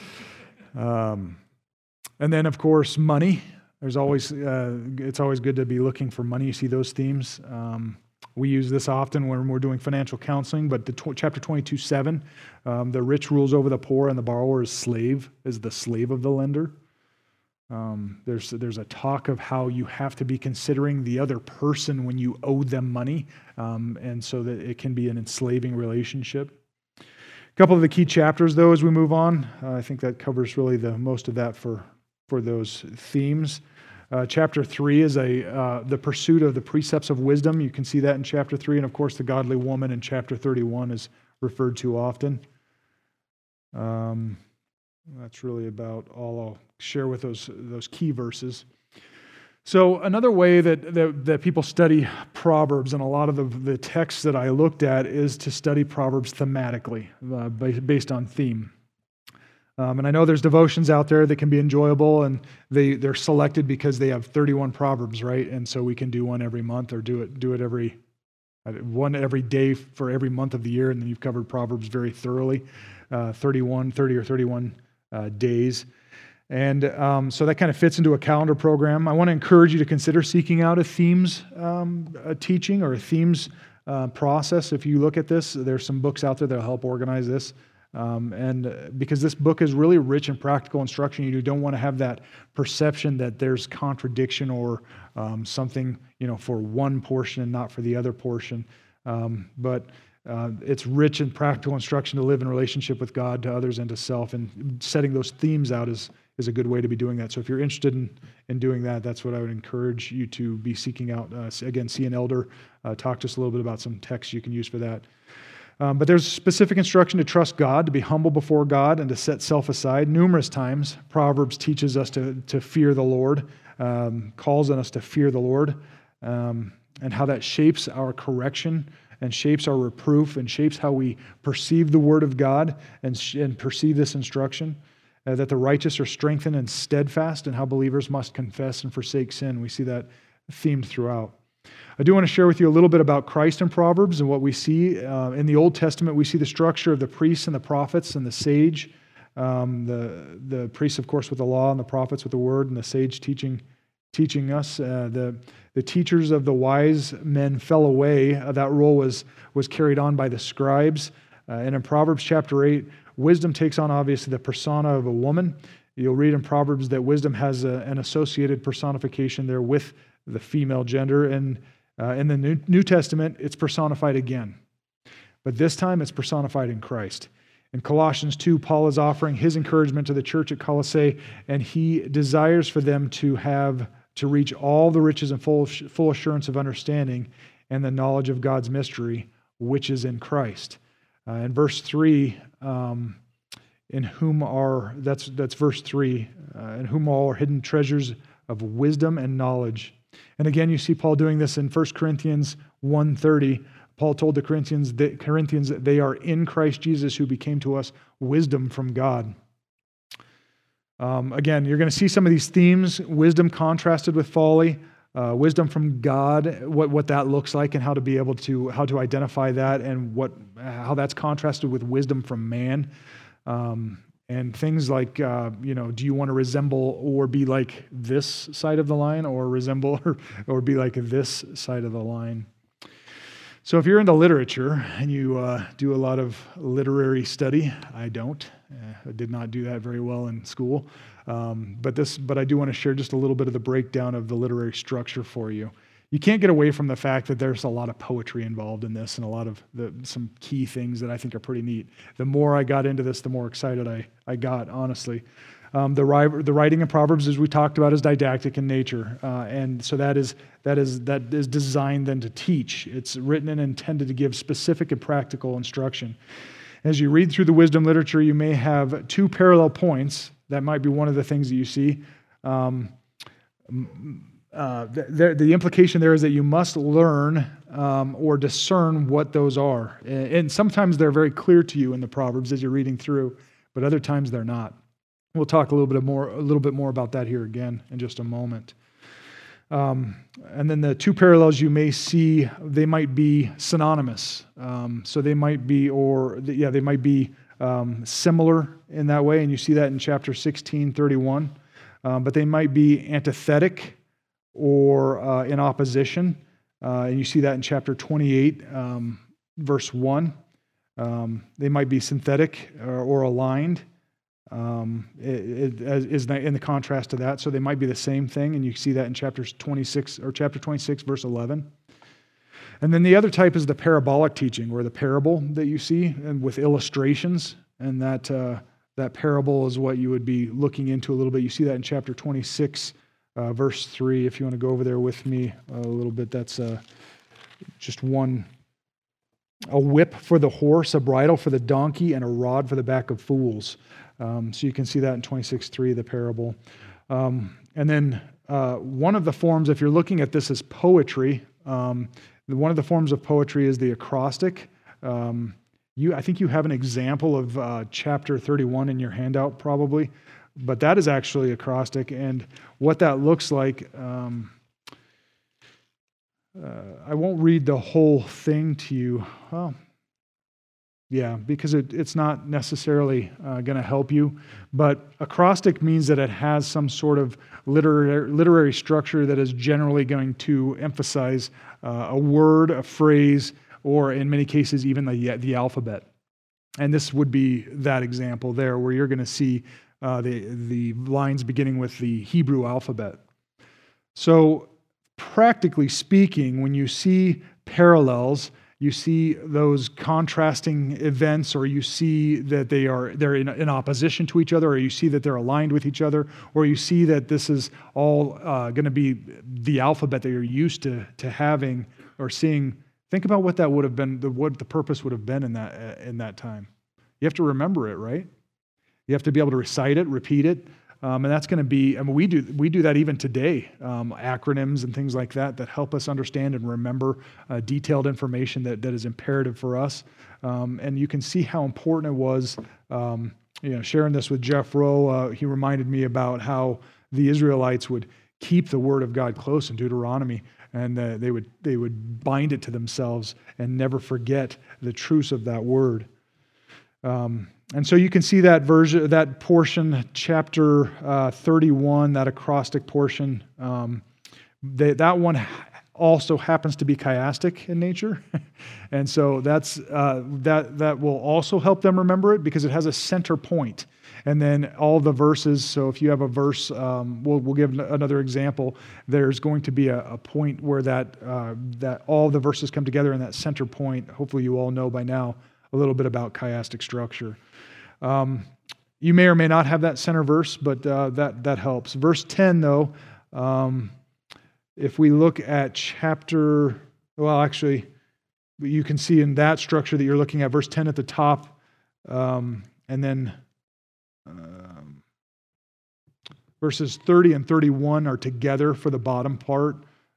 And then, of course, money. There's always it's always good to be looking for money. You see those themes. We use this often when we're doing financial counseling, but chapter 22:7, the rich rules over the poor, and the borrower is the slave of the lender. There's a talk of how you have to be considering the other person when you owe them money, and so that it can be an enslaving relationship. A couple of the key chapters, though, as we move on. I think that covers really the most of that for those themes. Chapter 3 is the pursuit of the precepts of wisdom. You can see that in chapter 3, and of course the godly woman in chapter 31 is referred to often. That's really about all I'll share with those key verses. So another way that people study Proverbs, and a lot of the texts that I looked at, is to study Proverbs thematically, based on theme. And I know there's devotions out there that can be enjoyable, and they're selected because they have 31 Proverbs, right? And so we can do one every month, or do it one every day for every month of the year, and then you've covered Proverbs very thoroughly, 30 or 31 days. And so that kind of fits into a calendar program. I want to encourage you to consider seeking out a themes teaching or a themes process. If you look at this, there's some books out there that will help organize this. And because this book is really rich in practical instruction, you don't want to have that perception that there's contradiction or something, for one portion and not for the other portion. But it's rich in practical instruction to live in relationship with God, to others, and to self. And setting those themes out is a good way to be doing that. So if you're interested in doing that, that's what I would encourage you to be seeking out. Again, see an elder. Talk to us a little bit about some texts you can use for that. But there's specific instruction to trust God, to be humble before God, and to set self aside. Numerous times, Proverbs teaches us to fear the Lord, calls on us to fear the Lord, and how that shapes our correction and shapes our reproof and shapes how we perceive the Word of God and perceive this instruction. That the righteous are strengthened and steadfast, and how believers must confess and forsake sin. We see that themed throughout. I do want to share with you a little bit about Christ in Proverbs and what we see. In the Old Testament, we see the structure of the priests and the prophets and the sage. The priests, of course, with the law, and the prophets with the word, and the sage teaching us. The teachers of the wise men fell away. That role was carried on by the scribes. And in Proverbs chapter 8, wisdom takes on, obviously, the persona of a woman. You'll read in Proverbs that wisdom has an associated personification there with the female gender. And in the New Testament, it's personified again. But this time, it's personified in Christ. In Colossians 2, Paul is offering his encouragement to the church at Colossae, and he desires for them to reach all the riches and full assurance of understanding and the knowledge of God's mystery, which is in Christ. In verse 3, in whom are, that's verse 3, in whom all are hidden treasures of wisdom and knowledge. And again, you see Paul doing this in 1 Corinthians 1:30. Paul told the Corinthians that they are in Christ Jesus, who became to us wisdom from God. Again, you're going to see some of these themes: wisdom contrasted with folly, wisdom from God, what that looks like, and how to identify that, and how that's contrasted with wisdom from man. And things like, do you want to resemble or be like this side of the line, or resemble or be like this side of the line? So if you're into literature and you do a lot of literary study, I don't. I did not do that very well in school. But I do want to share just a little bit of the breakdown of the literary structure for you. You can't get away from the fact that there's a lot of poetry involved in this, and a lot of some key things that I think are pretty neat. The more I got into this, the more excited I got, honestly. The writing in Proverbs, as we talked about, is didactic in nature, and so that is designed then to teach. It's written and intended to give specific and practical instruction. As you read through the wisdom literature, you may have two parallel points. That might be one of the things that you see. The implication there is that you must learn or discern what those are. And sometimes they're very clear to you in the Proverbs as you're reading through, but other times they're not. We'll talk a little bit more about that here again in just a moment. And then the two parallels you may see, they might be synonymous. So they might be, they might be similar in that way, and you see that in chapter 16:31. But they might be antithetic or in opposition, and you see that in chapter 28, verse 1. They might be synthetic or aligned. Is in the contrast to that, so they might be the same thing, and you see that in chapter 26, verse 11. And then the other type is the parabolic teaching, or the parable that you see, and with illustrations, and that parable is what you would be looking into a little bit. You see that in chapter 26, verse 3. If you want to go over there with me a little bit, that's just one. A whip for the horse, a bridle for the donkey, and a rod for the back of fools. So you can see that in 26:3, the parable. And then one of the forms, if you're looking at this as poetry, one of the forms of poetry is the acrostic. I think you have an example of chapter 31 in your handout probably, but that is actually acrostic. And what that looks like, I won't read the whole thing to you. Well, yeah, because it's not necessarily going to help you. But acrostic means that it has some sort of literary structure that is generally going to emphasize a word, a phrase, or in many cases even the alphabet. And this would be that example there, where you're going to see the lines beginning with the Hebrew alphabet. So practically speaking, when you see parallels, you see those contrasting events, or you see that they're in opposition to each other, or you see that they're aligned with each other, or you see that this is all going to be the alphabet that you're used to having or seeing. Think about what that would have been, what the purpose would have been in that time. You have to remember it, right? You have to be able to recite it, repeat it. And that's going to be, we do that even today, acronyms and things like that help us understand and remember detailed information that is imperative for us. And you can see how important it was, sharing this with Jeff Rowe. He reminded me about how the Israelites would keep the word of God close in Deuteronomy, and they would bind it to themselves and never forget the truths of that word. And so you can see that portion, chapter 31, that acrostic portion. That one also happens to be chiastic in nature, and so that will also help them remember it because it has a center point. And then all the verses. So if you have a verse, we'll give another example. There's going to be a point where that all the verses come together in that center point. Hopefully, you all know by now a little bit about chiastic structure. You may or may not have that center verse, but that helps. Verse 10, though, if we look at you can see in that structure that you're looking at, verse 10 at the top, and then verses 30 and 31 are together for the bottom part.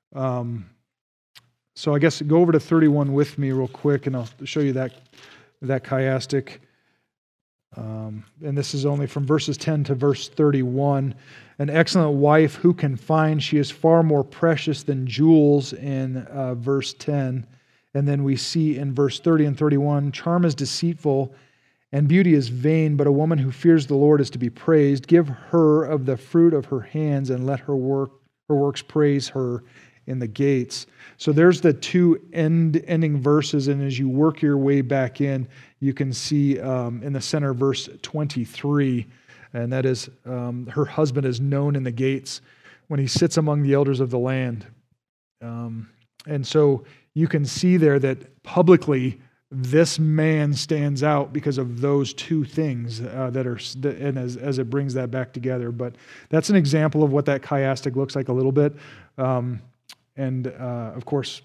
So I guess go over to 31 with me real quick, and I'll show you that chiastic. And this is only from verses 10 to verse 31. An excellent wife who can find? She is far more precious than jewels in verse 10. And then we see in verse 30 and 31, charm is deceitful and beauty is vain, but a woman who fears the Lord is to be praised. Give her of the fruit of her hands, and let her works praise her in the gates. So there's the two ending verses, and as you work your way back in, you can see in the center verse 23, and that is her husband is known in the gates when he sits among the elders of the land. And so you can see there that publicly this man stands out because of those two things and as it brings that back together. But that's an example of what that chiastic looks like a little bit. And of course,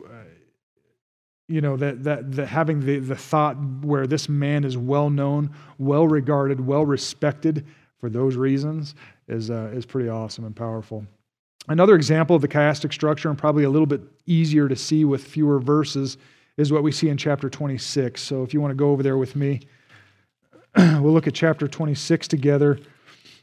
that having the thought where this man is well known, well regarded, well respected for those reasons is pretty awesome and powerful. Another example of the chiastic structure, and probably a little bit easier to see with fewer verses, is what we see in chapter 26. So if you want to go over there with me, we'll look at chapter 26 together.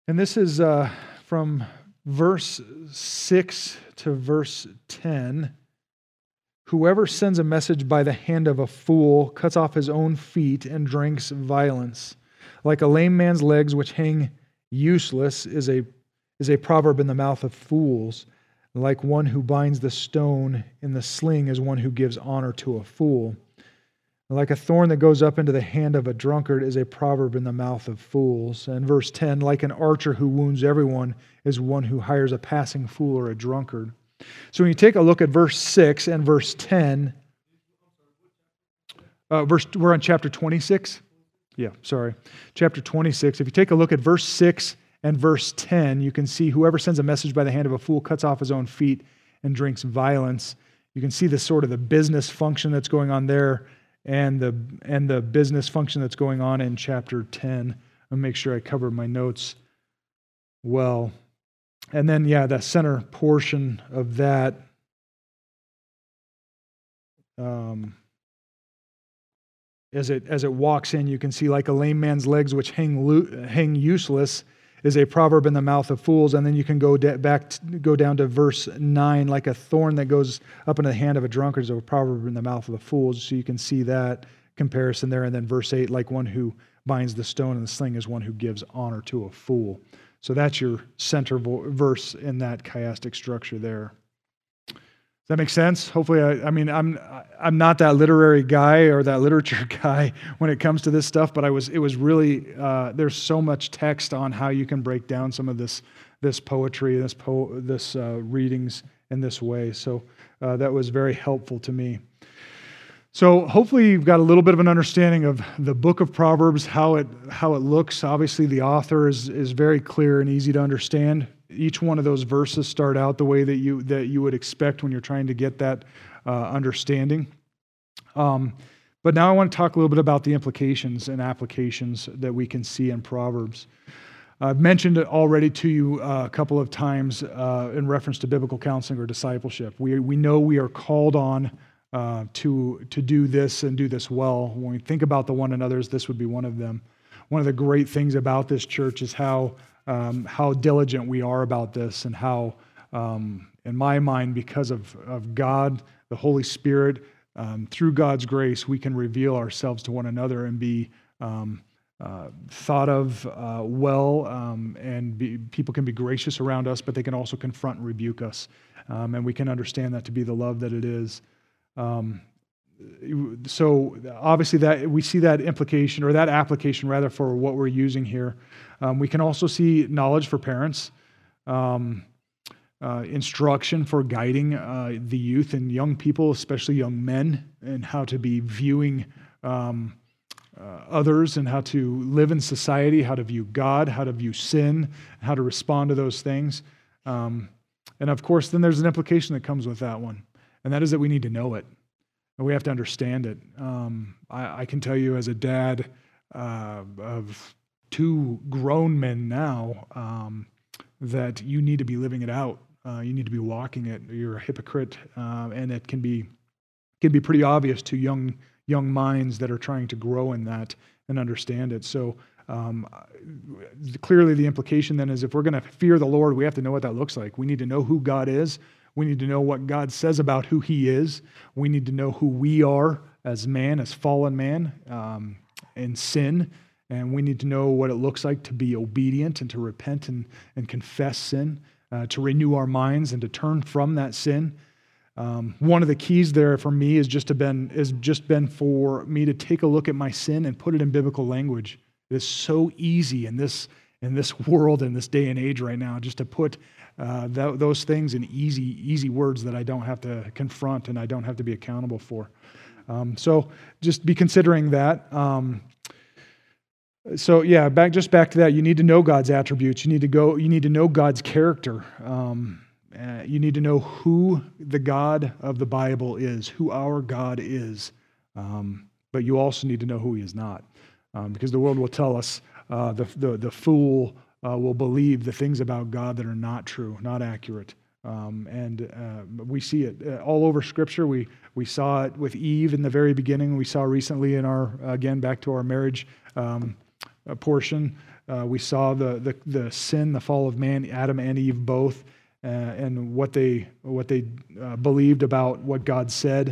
And this is from verse 6 to verse 10. Whoever sends a message by the hand of a fool cuts off his own feet and drinks violence. Like a lame man's legs which hang useless is a proverb in the mouth of fools. Like one who binds the stone in the sling is one who gives honor to a fool. Like a thorn that goes up into the hand of a drunkard is a proverb in the mouth of fools. And verse 10, like an archer who wounds everyone is one who hires a passing fool or a drunkard. So when you take a look at verse 6 and verse 10, we're on chapter 26. Yeah, sorry. Chapter 26. If you take a look at verse 6 and verse 10, you can see whoever sends a message by the hand of a fool cuts off his own feet and drinks violence. You can see the sort of the business function that's going on there and the business function that's going on in chapter 10. I'll make sure I cover my notes well. And then, the center portion of that as it walks in, you can see like a lame man's legs which hang useless is a proverb in the mouth of fools. And then you can go down to verse 9, like a thorn that goes up into the hand of a drunkard is a proverb in the mouth of the fools. So you can see that comparison there. And then verse 8, like one who binds the stone in the sling is one who gives honor to a fool. So that's your center verse in that chiastic structure there. Does that make sense? Hopefully, I'm not that literary guy or that literature guy when it comes to this stuff, but it was really there's so much text on how you can break down some of this poetry, this readings in this way. So that was very helpful to me. So hopefully you've got a little bit of an understanding of the book of Proverbs, how it looks. Obviously, the author is very clear and easy to understand. Each one of those verses start out the way that you would expect when you're trying to get that understanding. But now I want to talk a little bit about the implications and applications that we can see in Proverbs. I've mentioned it already to you a couple of times in reference to biblical counseling or discipleship. We know we are called on to do this and do this well. When we think about the one another's, this would be one of them. One of the great things about this church is how diligent we are about this, and how, in my mind, because of God, the Holy Spirit, through God's grace, we can reveal ourselves to one another and be thought of well, and people can be gracious around us, but they can also confront and rebuke us, and we can understand that to be the love that it is. So obviously that we see that implication, or that application rather, for what we're using here. We can also see knowledge for parents, instruction for guiding the youth and young people, especially young men, and how to be viewing others, and how to live in society, how to view God, how to view sin, how to respond to those things. And of course, then there's an implication that comes with that one. And that is that we need to know it, and we have to understand it. I can tell you, as a dad of two grown men now, that you need to be living it out. You need to be walking it. You're a hypocrite, and it can be pretty obvious to young minds that are trying to grow in that and understand it. So clearly, the implication then is, if we're going to fear the Lord, we have to know what that looks like. We need to know who God is. We need to know what God says about who He is. We need to know who we are as man, as fallen man, in sin. And we need to know what it looks like to be obedient and to repent and confess sin, to renew our minds and to turn from that sin. One of the keys there for me is just been for me to take a look at my sin and put it in biblical language. It is so easy in this world, in this day and age right now, just to put those things in easy words that I don't have to confront and I don't have to be accountable for. So just be considering that. Back to that. You need to know God's attributes. You need to know God's character. You need to know who the God of the Bible is, who our God is. But you also need to know who He is not, because the world will tell us the fool will believe the things about God that are not true, not accurate. We see it all over Scripture. We saw it with Eve in the very beginning. We saw recently in back to our marriage portion, We saw the sin, the fall of man, Adam and Eve both, and what they believed about what God said.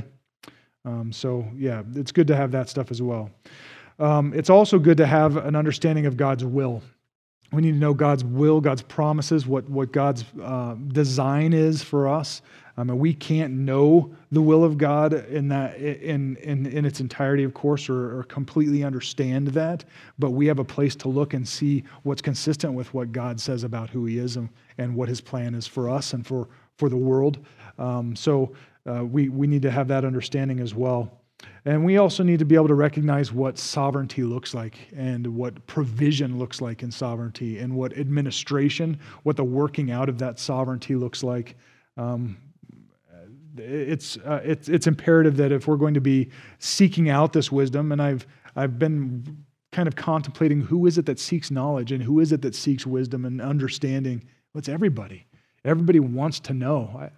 It's good to have that stuff as well. It's also good to have an understanding of God's will. We need to know God's will, God's promises, what God's design is for us. We can't know the will of God in its entirety, of course, or completely understand that, but we have a place to look and see what's consistent with what God says about who He is and what His plan is for us and for the world. We need to have that understanding as well. And we also need to be able to recognize what sovereignty looks like and what provision looks like in sovereignty and what administration, what the working out of that sovereignty looks like. It's imperative that if we're going to be seeking out this wisdom, and I've been kind of contemplating who is it that seeks knowledge and who is it that seeks wisdom and understanding. Well, it's everybody. Everybody wants to know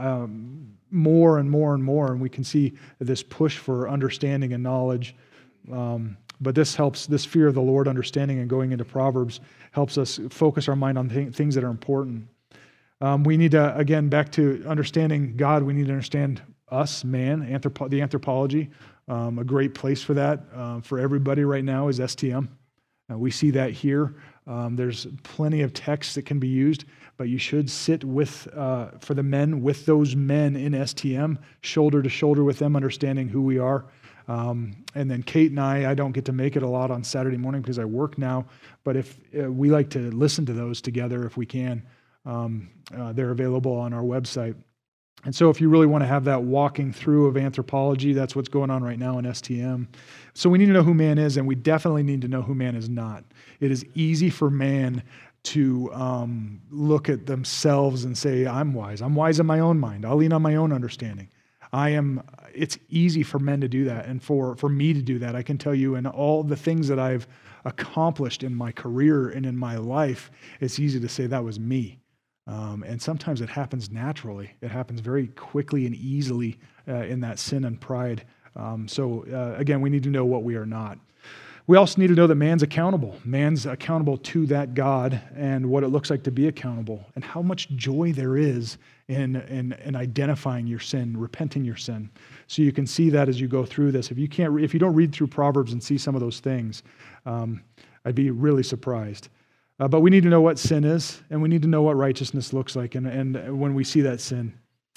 more and more and more, and we can see this push for understanding and knowledge. But this fear of the Lord, understanding and going into Proverbs, helps us focus our mind on things that are important. We need to, again, back to understanding God, we need to understand us, man, the anthropology. A great place for that for everybody right now is STM. We see that here. There's plenty of texts that can be used, but you should sit for the men, with those men in STM, shoulder to shoulder with them, understanding who we are. And then Kate and I don't get to make it a lot on Saturday morning because I work now, but if we like to listen to those together if we can. They're available on our website. And so if you really want to have that walking through of anthropology, that's what's going on right now in STM. So we need to know who man is, and we definitely need to know who man is not. It is easy for man to look at themselves and say, I'm wise. I'm wise in my own mind. I'll lean on my own understanding. It's easy for men to do that, and for me to do that. I can tell you in all the things that I've accomplished in my career and in my life, it's easy to say that was me. And sometimes it happens naturally. It happens very quickly and easily in that sin and pride. Again, we need to know what we are not. We also need to know that man's accountable. Man's accountable to that God and what it looks like to be accountable and how much joy there is in identifying your sin, repenting your sin. So you can see that as you go through this. If you don't read through Proverbs and see some of those things, I'd be really surprised. But we need to know what sin is, and we need to know what righteousness looks like, and when we see that sin.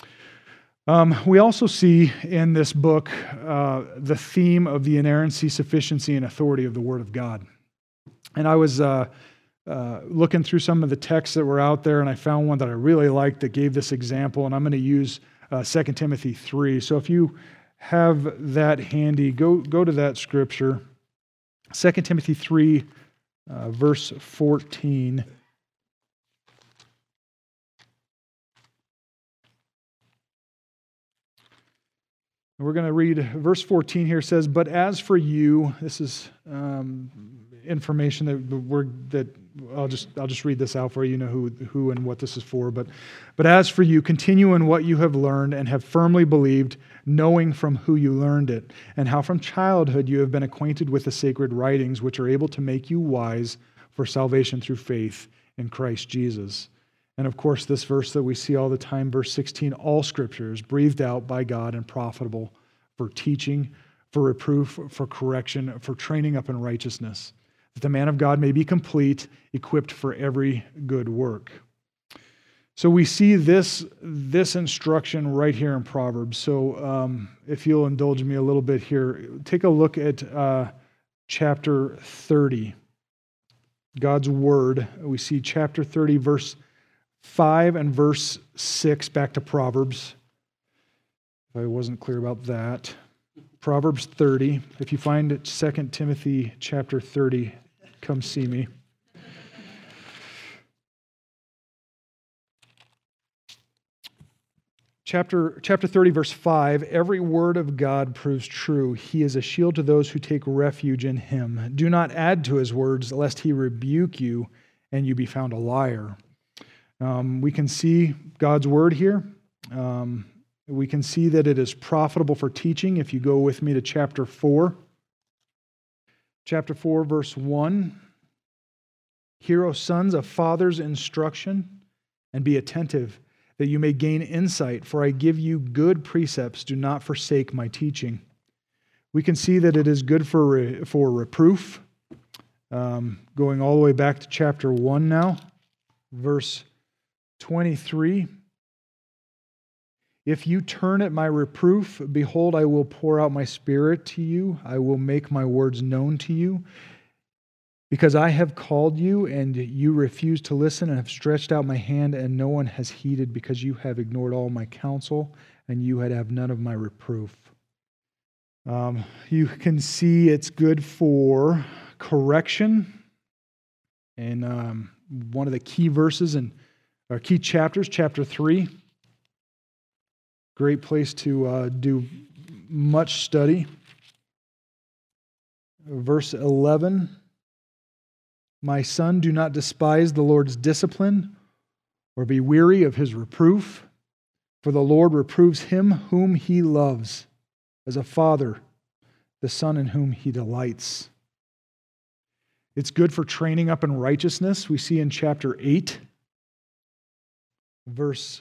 We also see in this book the theme of the inerrancy, sufficiency, and authority of the Word of God. And I was looking through some of the texts that were out there, and I found one that I really liked that gave this example, and I'm going to use 2 Timothy 3. So if you have that handy, go to that scripture, 2 Timothy 3, verse 14. We're going to read verse 14 here. Says, "But as for you," this is information that I'll just read this out for you. You know who and what this is for. But as for you, continue in what you have learned and have firmly believed, knowing from who you learned it, and how from childhood you have been acquainted with the sacred writings, which are able to make you wise for salvation through faith in Christ Jesus. And of course, this verse that we see all the time, verse 16, all Scripture is breathed out by God and profitable for teaching, for reproof, for correction, for training up in righteousness, that the man of God may be complete, equipped for every good work. So we see this instruction right here in Proverbs. So if you'll indulge me a little bit here, take a look at chapter 30. God's Word. We see chapter 30, verse 5 and verse 6, back to Proverbs. If I wasn't clear about that. Proverbs 30. If you find 2 Timothy chapter 30, come see me. Chapter 30, verse 5, every word of God proves true. He is a shield to those who take refuge in him. Do not add to his words, lest he rebuke you and you be found a liar. We can see God's word here. We can see that it is profitable for teaching. If you go with me to chapter 4. Chapter 4, verse 1. Hear, O sons, a father's instruction, and be attentive, that you may gain insight, for I give you good precepts. Do not forsake my teaching. We can see that it is good for reproof. Going all the way back to chapter 1 now, verse 23. If you turn at my reproof, behold, I will pour out my spirit to you. I will make my words known to you. Because I have called you, and you refuse to listen, and have stretched out my hand, and no one has heeded, because you have ignored all my counsel, and you had have none of my reproof. You can see it's good for correction. And one of the key verses in our key chapters, chapter 3. Great place to do much study. Verse 11. My son, do not despise the Lord's discipline, or be weary of his reproof. For the Lord reproves him whom he loves, as a father, the son in whom he delights. It's good for training up in righteousness. We see in chapter 8, verse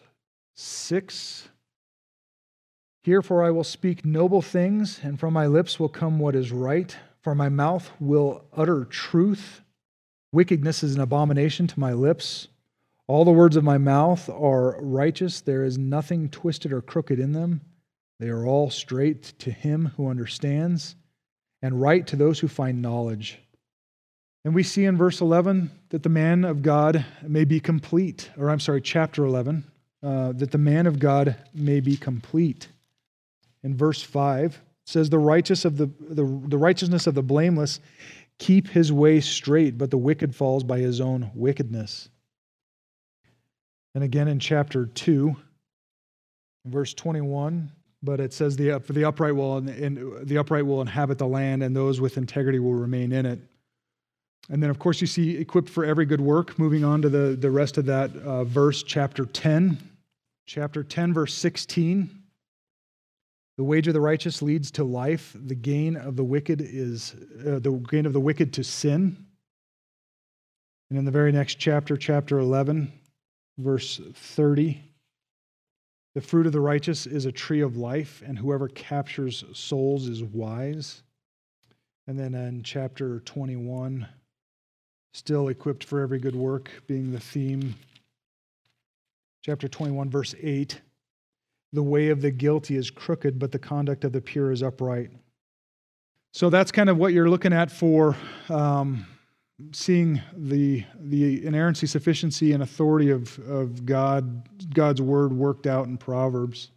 6. Herefore I will speak noble things, and from my lips will come what is right, for my mouth will utter truth. Wickedness is an abomination to my lips. All the words of my mouth are righteous. There is nothing twisted or crooked in them. They are all straight to him who understands, and right to those who find knowledge. And we see in verse 11 that the man of God may be complete. Chapter 11, that the man of God may be complete. In verse 5, it says, the righteousness of the blameless keep his way straight, but the wicked falls by his own wickedness. And again in chapter 2, verse 21, but it says the upright will inhabit the land, and those with integrity will remain in it. And then, of course, you see equipped for every good work. Moving on to the rest of that verse, chapter 10. Chapter 10, verse 16. The wage of the righteous leads to life. The gain of the wicked is to sin. And in the very next chapter, chapter 11, verse 30, the fruit of the righteous is a tree of life, and whoever captures souls is wise. And then in chapter 21, still equipped for every good work being the theme. Chapter 21, verse 8. The way of the guilty is crooked, but the conduct of the pure is upright. So that's kind of what you're looking at for seeing the inerrancy, sufficiency, and authority of God's word worked out in Proverbs.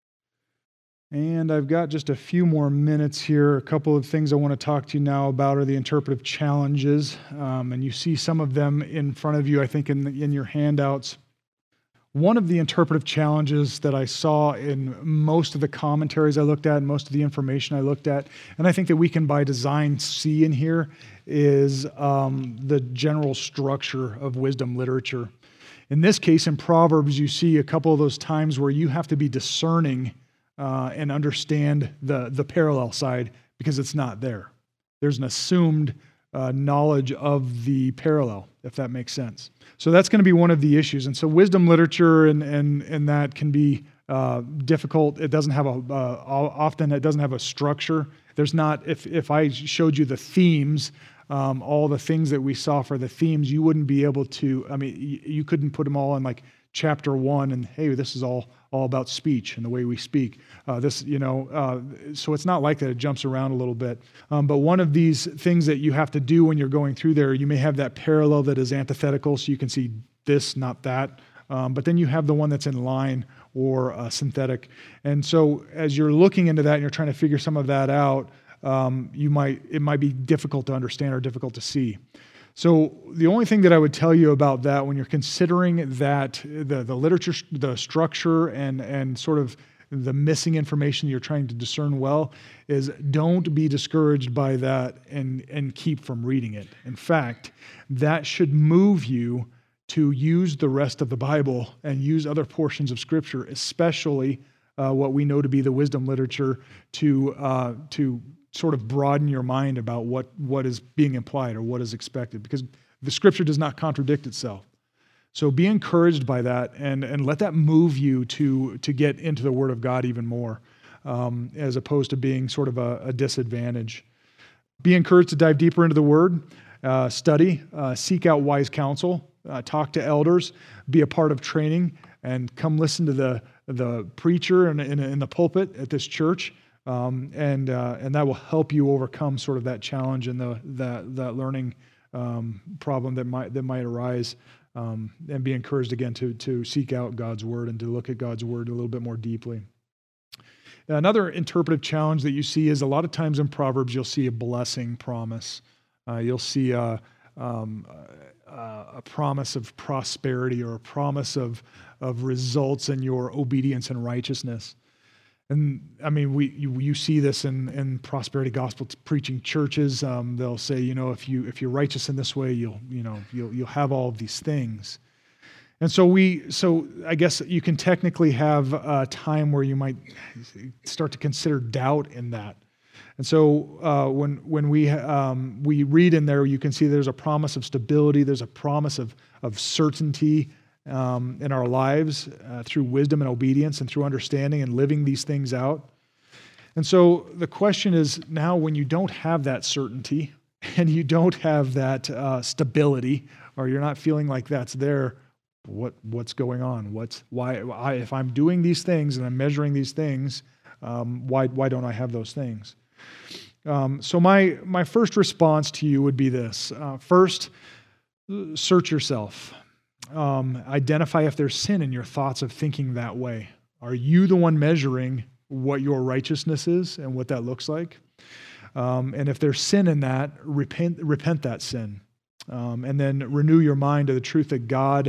And I've got just a few more minutes here. A couple of things I want to talk to you now about are the interpretive challenges. And you see some of them in front of you, I think, in your handouts. One of the interpretive challenges that I saw in most of the commentaries I looked at and most of the information I looked at, and I think that we can by design see in here, is the general structure of wisdom literature. In this case, in Proverbs, you see a couple of those times where you have to be discerning and understand the parallel side because it's not there. There's an assumed knowledge of the parallel, if that makes sense. So that's going to be one of the issues. And so wisdom literature and that can be difficult. It doesn't have often it doesn't have a structure. There's not, if I showed you the themes, all the things that we saw for the themes, you wouldn't be able to, you couldn't put them all in like chapter 1 and, hey, this is all about speech and the way we speak. So it's not like that. It jumps around a little bit. But one of these things that you have to do when you're going through there, you may have that parallel that is antithetical, so you can see this, not that. But then you have the one that's in line or synthetic. And so as you're looking into that and you're trying to figure some of that out, it might be difficult to understand or difficult to see. So the only thing that I would tell you about that when you're considering that the literature, the structure, and sort of the missing information you're trying to discern well, is don't be discouraged by that and keep from reading it. In fact, that should move you to use the rest of the Bible and use other portions of Scripture, especially what we know to be the wisdom literature, to sort of broaden your mind about what is being implied or what is expected. Because The Scripture does not contradict itself. So be encouraged by that and let that move you to get into the Word of God even more, as opposed to being sort of a disadvantage. Be encouraged to dive deeper into the Word, study, seek out wise counsel, talk to elders, be a part of training, and come listen to the preacher in the pulpit at this church, and that will help you overcome sort of that challenge and that learning problem that might arise. And be encouraged again to seek out God's Word and to look at God's Word a little bit more deeply. Another interpretive challenge that you see is a lot of times in Proverbs you'll see a blessing promise. You'll see a promise of prosperity or a promise of results in your obedience and righteousness. And I mean, you see this in prosperity gospel preaching churches. They'll say, if you're righteous in this way, you'll have all of these things. And so I guess you can technically have a time where you might start to consider doubt in that. And so when we read in there, you can see there's a promise of stability, there's a promise of certainty in our lives through wisdom and obedience and through understanding and living these things out. And so the question is now, when you don't have that certainty and you don't have that stability, or you're not feeling like that's there, what's going on? Why if I'm doing these things and I'm measuring these things, why don't I have those things? So my first response to you would be this. First, search yourself. Identify if there's sin in your thoughts of thinking that way. Are you the one measuring what your righteousness is and what that looks like? And if there's sin in that, repent that sin. And then renew your mind to the truth that God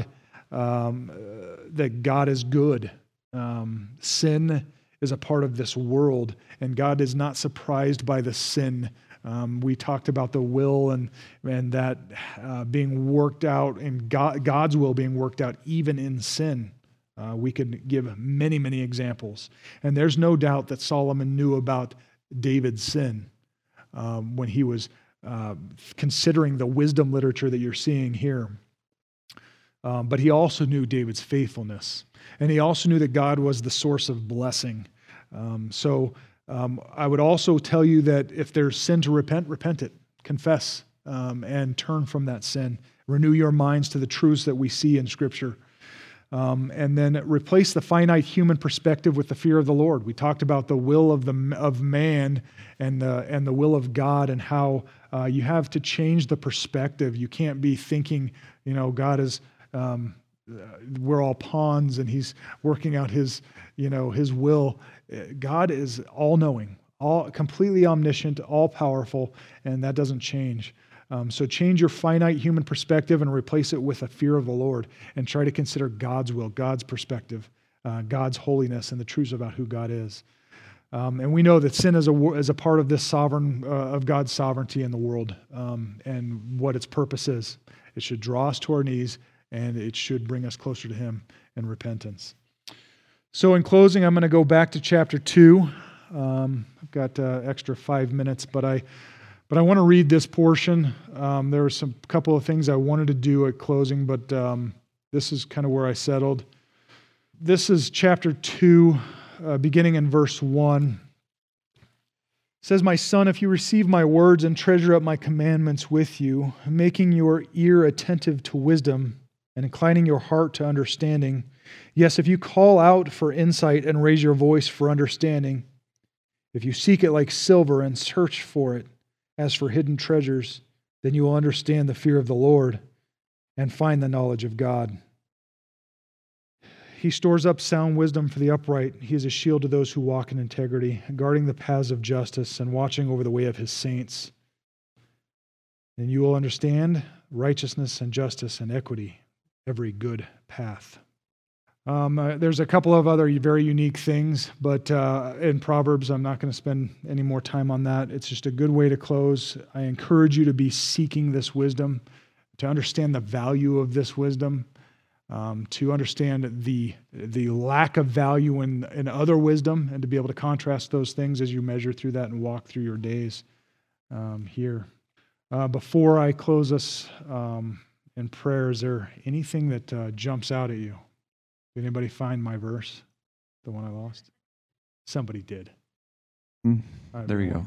is good. Sin is a part of this world, and God is not surprised by the sin. We talked about the will and that being worked out, and God's will being worked out even in sin. We could give many, many examples. And there's no doubt that Solomon knew about David's sin when he was considering the wisdom literature that you're seeing here. But he also knew David's faithfulness. And he also knew that God was the source of blessing. I would also tell you that if there's sin to repent it, confess, and turn from that sin. Renew your minds to the truths that we see in Scripture. And then replace the finite human perspective with the fear of the Lord. We talked about the will of man and the will of God, and how you have to change the perspective. You can't be thinking, God is we're all pawns and He's working out His will. God is all-knowing, completely omniscient, all-powerful, and that doesn't change. So change your finite human perspective and replace it with a fear of the Lord, and try to consider God's will, God's perspective, God's holiness, and the truths about who God is. And we know that sin is a part of this of God's sovereignty in the world, and what its purpose is. It should draw us to our knees, and it should bring us closer to Him in repentance. So in closing, I'm going to go back to chapter 2. I've got extra 5 minutes, but I want to read this portion. There were a couple of things I wanted to do at closing, but this is kind of where I settled. This is chapter 2, beginning in verse 1. It says, "My son, if you receive my words and treasure up my commandments with you, making your ear attentive to wisdom and inclining your heart to understanding, yes, if you call out for insight and raise your voice for understanding, if you seek it like silver and search for it as for hidden treasures, then you will understand the fear of the Lord and find the knowledge of God. He stores up sound wisdom for the upright. He is a shield to those who walk in integrity, guarding the paths of justice and watching over the way of His saints. Then you will understand righteousness and justice and equity, every good path." There's a couple of other very unique things, but in Proverbs, I'm not going to spend any more time on that. It's just a good way to close. I encourage you to be seeking this wisdom, to understand the value of this wisdom, to understand the lack of value in other wisdom, and to be able to contrast those things as you measure through that and walk through your days here. Before I close us in prayer, is there anything that jumps out at you? Did anybody find my verse, the one I lost? Somebody did. There we go.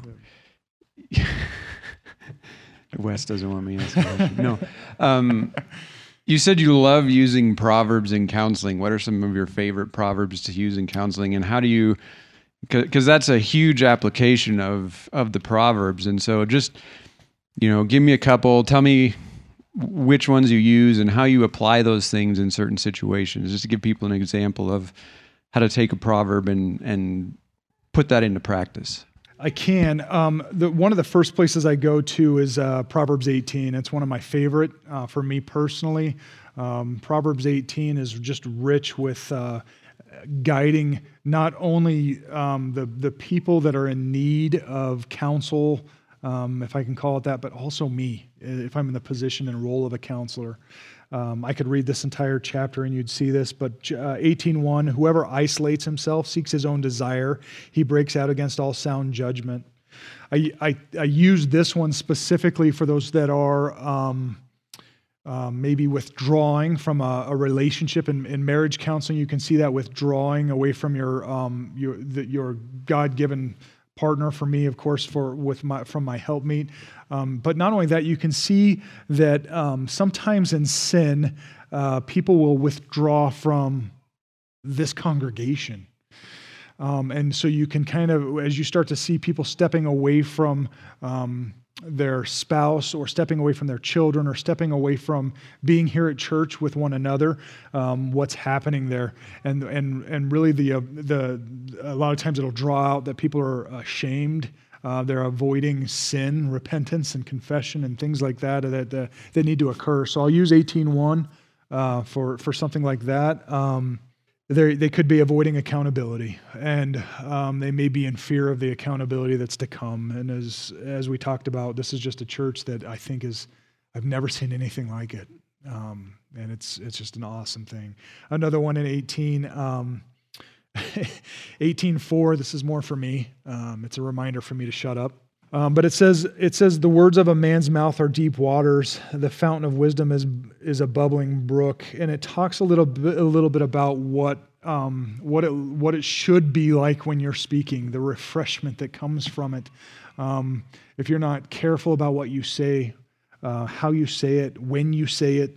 Wes doesn't want me asking questions. No. You said you love using Proverbs in counseling. What are some of your favorite Proverbs to use in counseling? And how do you, because that's a huge application of the Proverbs. And so just, give me a couple, tell me which ones you use and how you apply those things in certain situations, just to give people an example of how to take a proverb and put that into practice. I can. One of the first places I go to is Proverbs 18. It's one of my favorite for me personally. Proverbs 18 is just rich with guiding not only the people that are in need of counsel, if I can call it that, but also me, if I'm in the position and role of a counselor. I could read this entire chapter and you'd see this, but 18:1, whoever isolates himself seeks his own desire. He breaks out against all sound judgment. I use this one specifically for those that are maybe withdrawing from a relationship. In marriage counseling, you can see that withdrawing away from your God-given partner. For me, of course, from my helpmeet. But not only that, you can see that sometimes in sin, people will withdraw from this congregation. And so you can kind of, as you start to see people stepping away from their spouse or stepping away from their children or stepping away from being here at church with one another, what's happening there. And really a lot of times it'll draw out that people are ashamed. They're avoiding sin, repentance, and confession, and things like that that need to occur. So I'll use 18:1 for something like that. They could be avoiding accountability, and they may be in fear of the accountability that's to come. And as we talked about, this is just a church that I think I've never seen anything like it, and it's just an awesome thing. Another one in 18:4. This is more for me. It's a reminder for me to shut up. But it says the words of a man's mouth are deep waters. The fountain of wisdom is a bubbling brook. And it talks a little bit about what it should be like when you're speaking, the refreshment that comes from it. If you're not careful about what you say, how you say it, when you say it.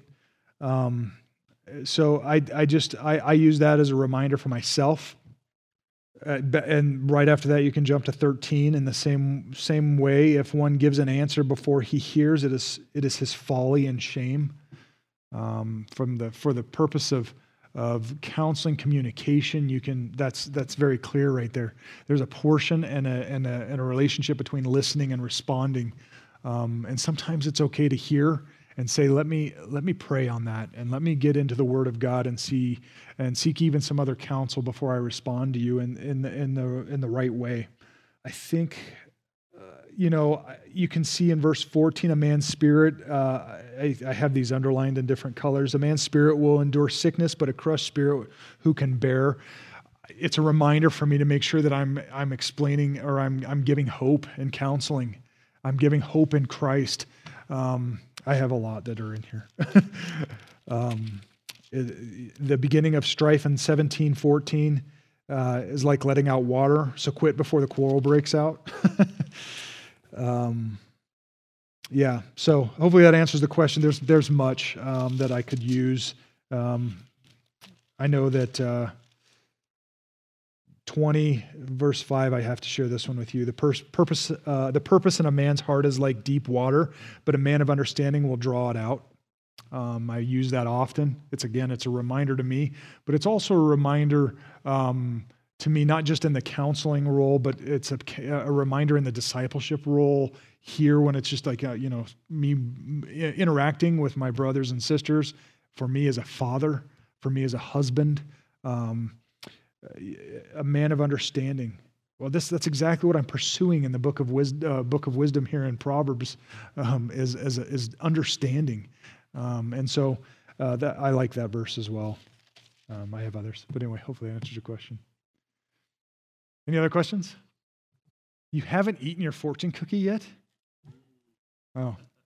So I use that as a reminder for myself. And right after that, you can jump to 13 in the same way. If one gives an answer before he hears, it is his folly and shame. For the purpose of counseling communication, that's very clear right there. There's a portion and a relationship between listening and responding. And sometimes it's okay to hear and say, let me pray on that, and let me get into the Word of God and seek even some other counsel before I respond to you in the right way. I think, you can see in verse 14, a man's spirit. I have these underlined in different colors. A man's spirit will endure sickness, but a crushed spirit who can bear. It's a reminder for me to make sure that I'm explaining, or I'm giving hope in counseling. I'm giving hope in Christ. I have a lot that are in here. The beginning of strife in 17:14 is like letting out water, so quit before the quarrel breaks out. So hopefully that answers the question. There's much that I could use. I know that 20 verse 5, I have to share this one with you. The purpose in a man's heart is like deep water, but a man of understanding will draw it out. I use that often. It's a reminder to me, but it's also a reminder to me, not just in the counseling role, but it's a reminder in the discipleship role here, when it's just like, me interacting with my brothers and sisters, for me as a father, for me as a husband, a man of understanding. Well, that's exactly what I'm pursuing in the book of wisdom here in Proverbs, is understanding. And so that I like that verse as well. I have others, but anyway, hopefully that answers your question. Any other questions? You haven't eaten your fortune cookie yet? Oh,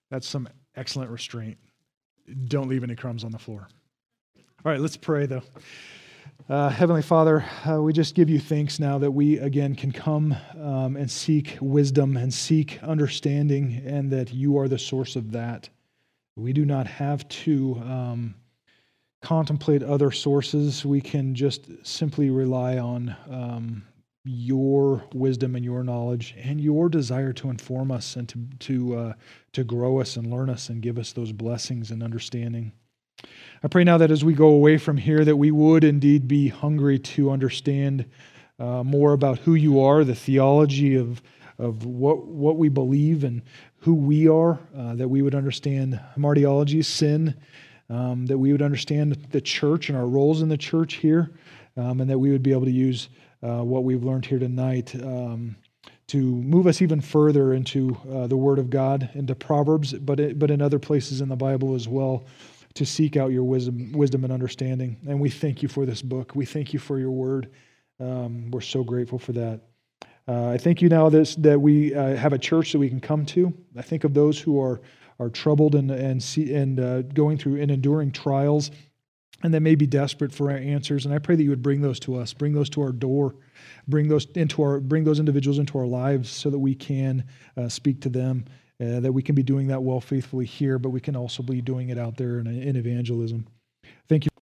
That's some excellent restraint. Don't leave any crumbs on the floor. All right, let's pray, though. Heavenly Father, we just give you thanks now that we again can come and seek wisdom and seek understanding, and that you are the source of that. We do not have to contemplate other sources. We can just simply rely on your wisdom and your knowledge and your desire to inform us and to grow us and learn us and give us those blessings and understanding. I pray now that as we go away from here, that we would indeed be hungry to understand more about who you are, the theology of what we believe and who we are, that we would understand martyrology, sin, that we would understand the church and our roles in the church here, and that we would be able to use what we've learned here tonight to move us even further into the Word of God, into Proverbs, but in other places in the Bible as well, to seek out your wisdom and understanding. And we thank you for this book. We thank you for your Word. We're so grateful for that. I thank you now that we have a church that we can come to. I think of those who are troubled and going through and enduring trials, and that may be desperate for our answers. And I pray that you would bring those to us, bring those to our door, bring those individuals into our lives, so that we can speak to them. That we can be doing that well faithfully here, but we can also be doing it out there in evangelism. Thank you.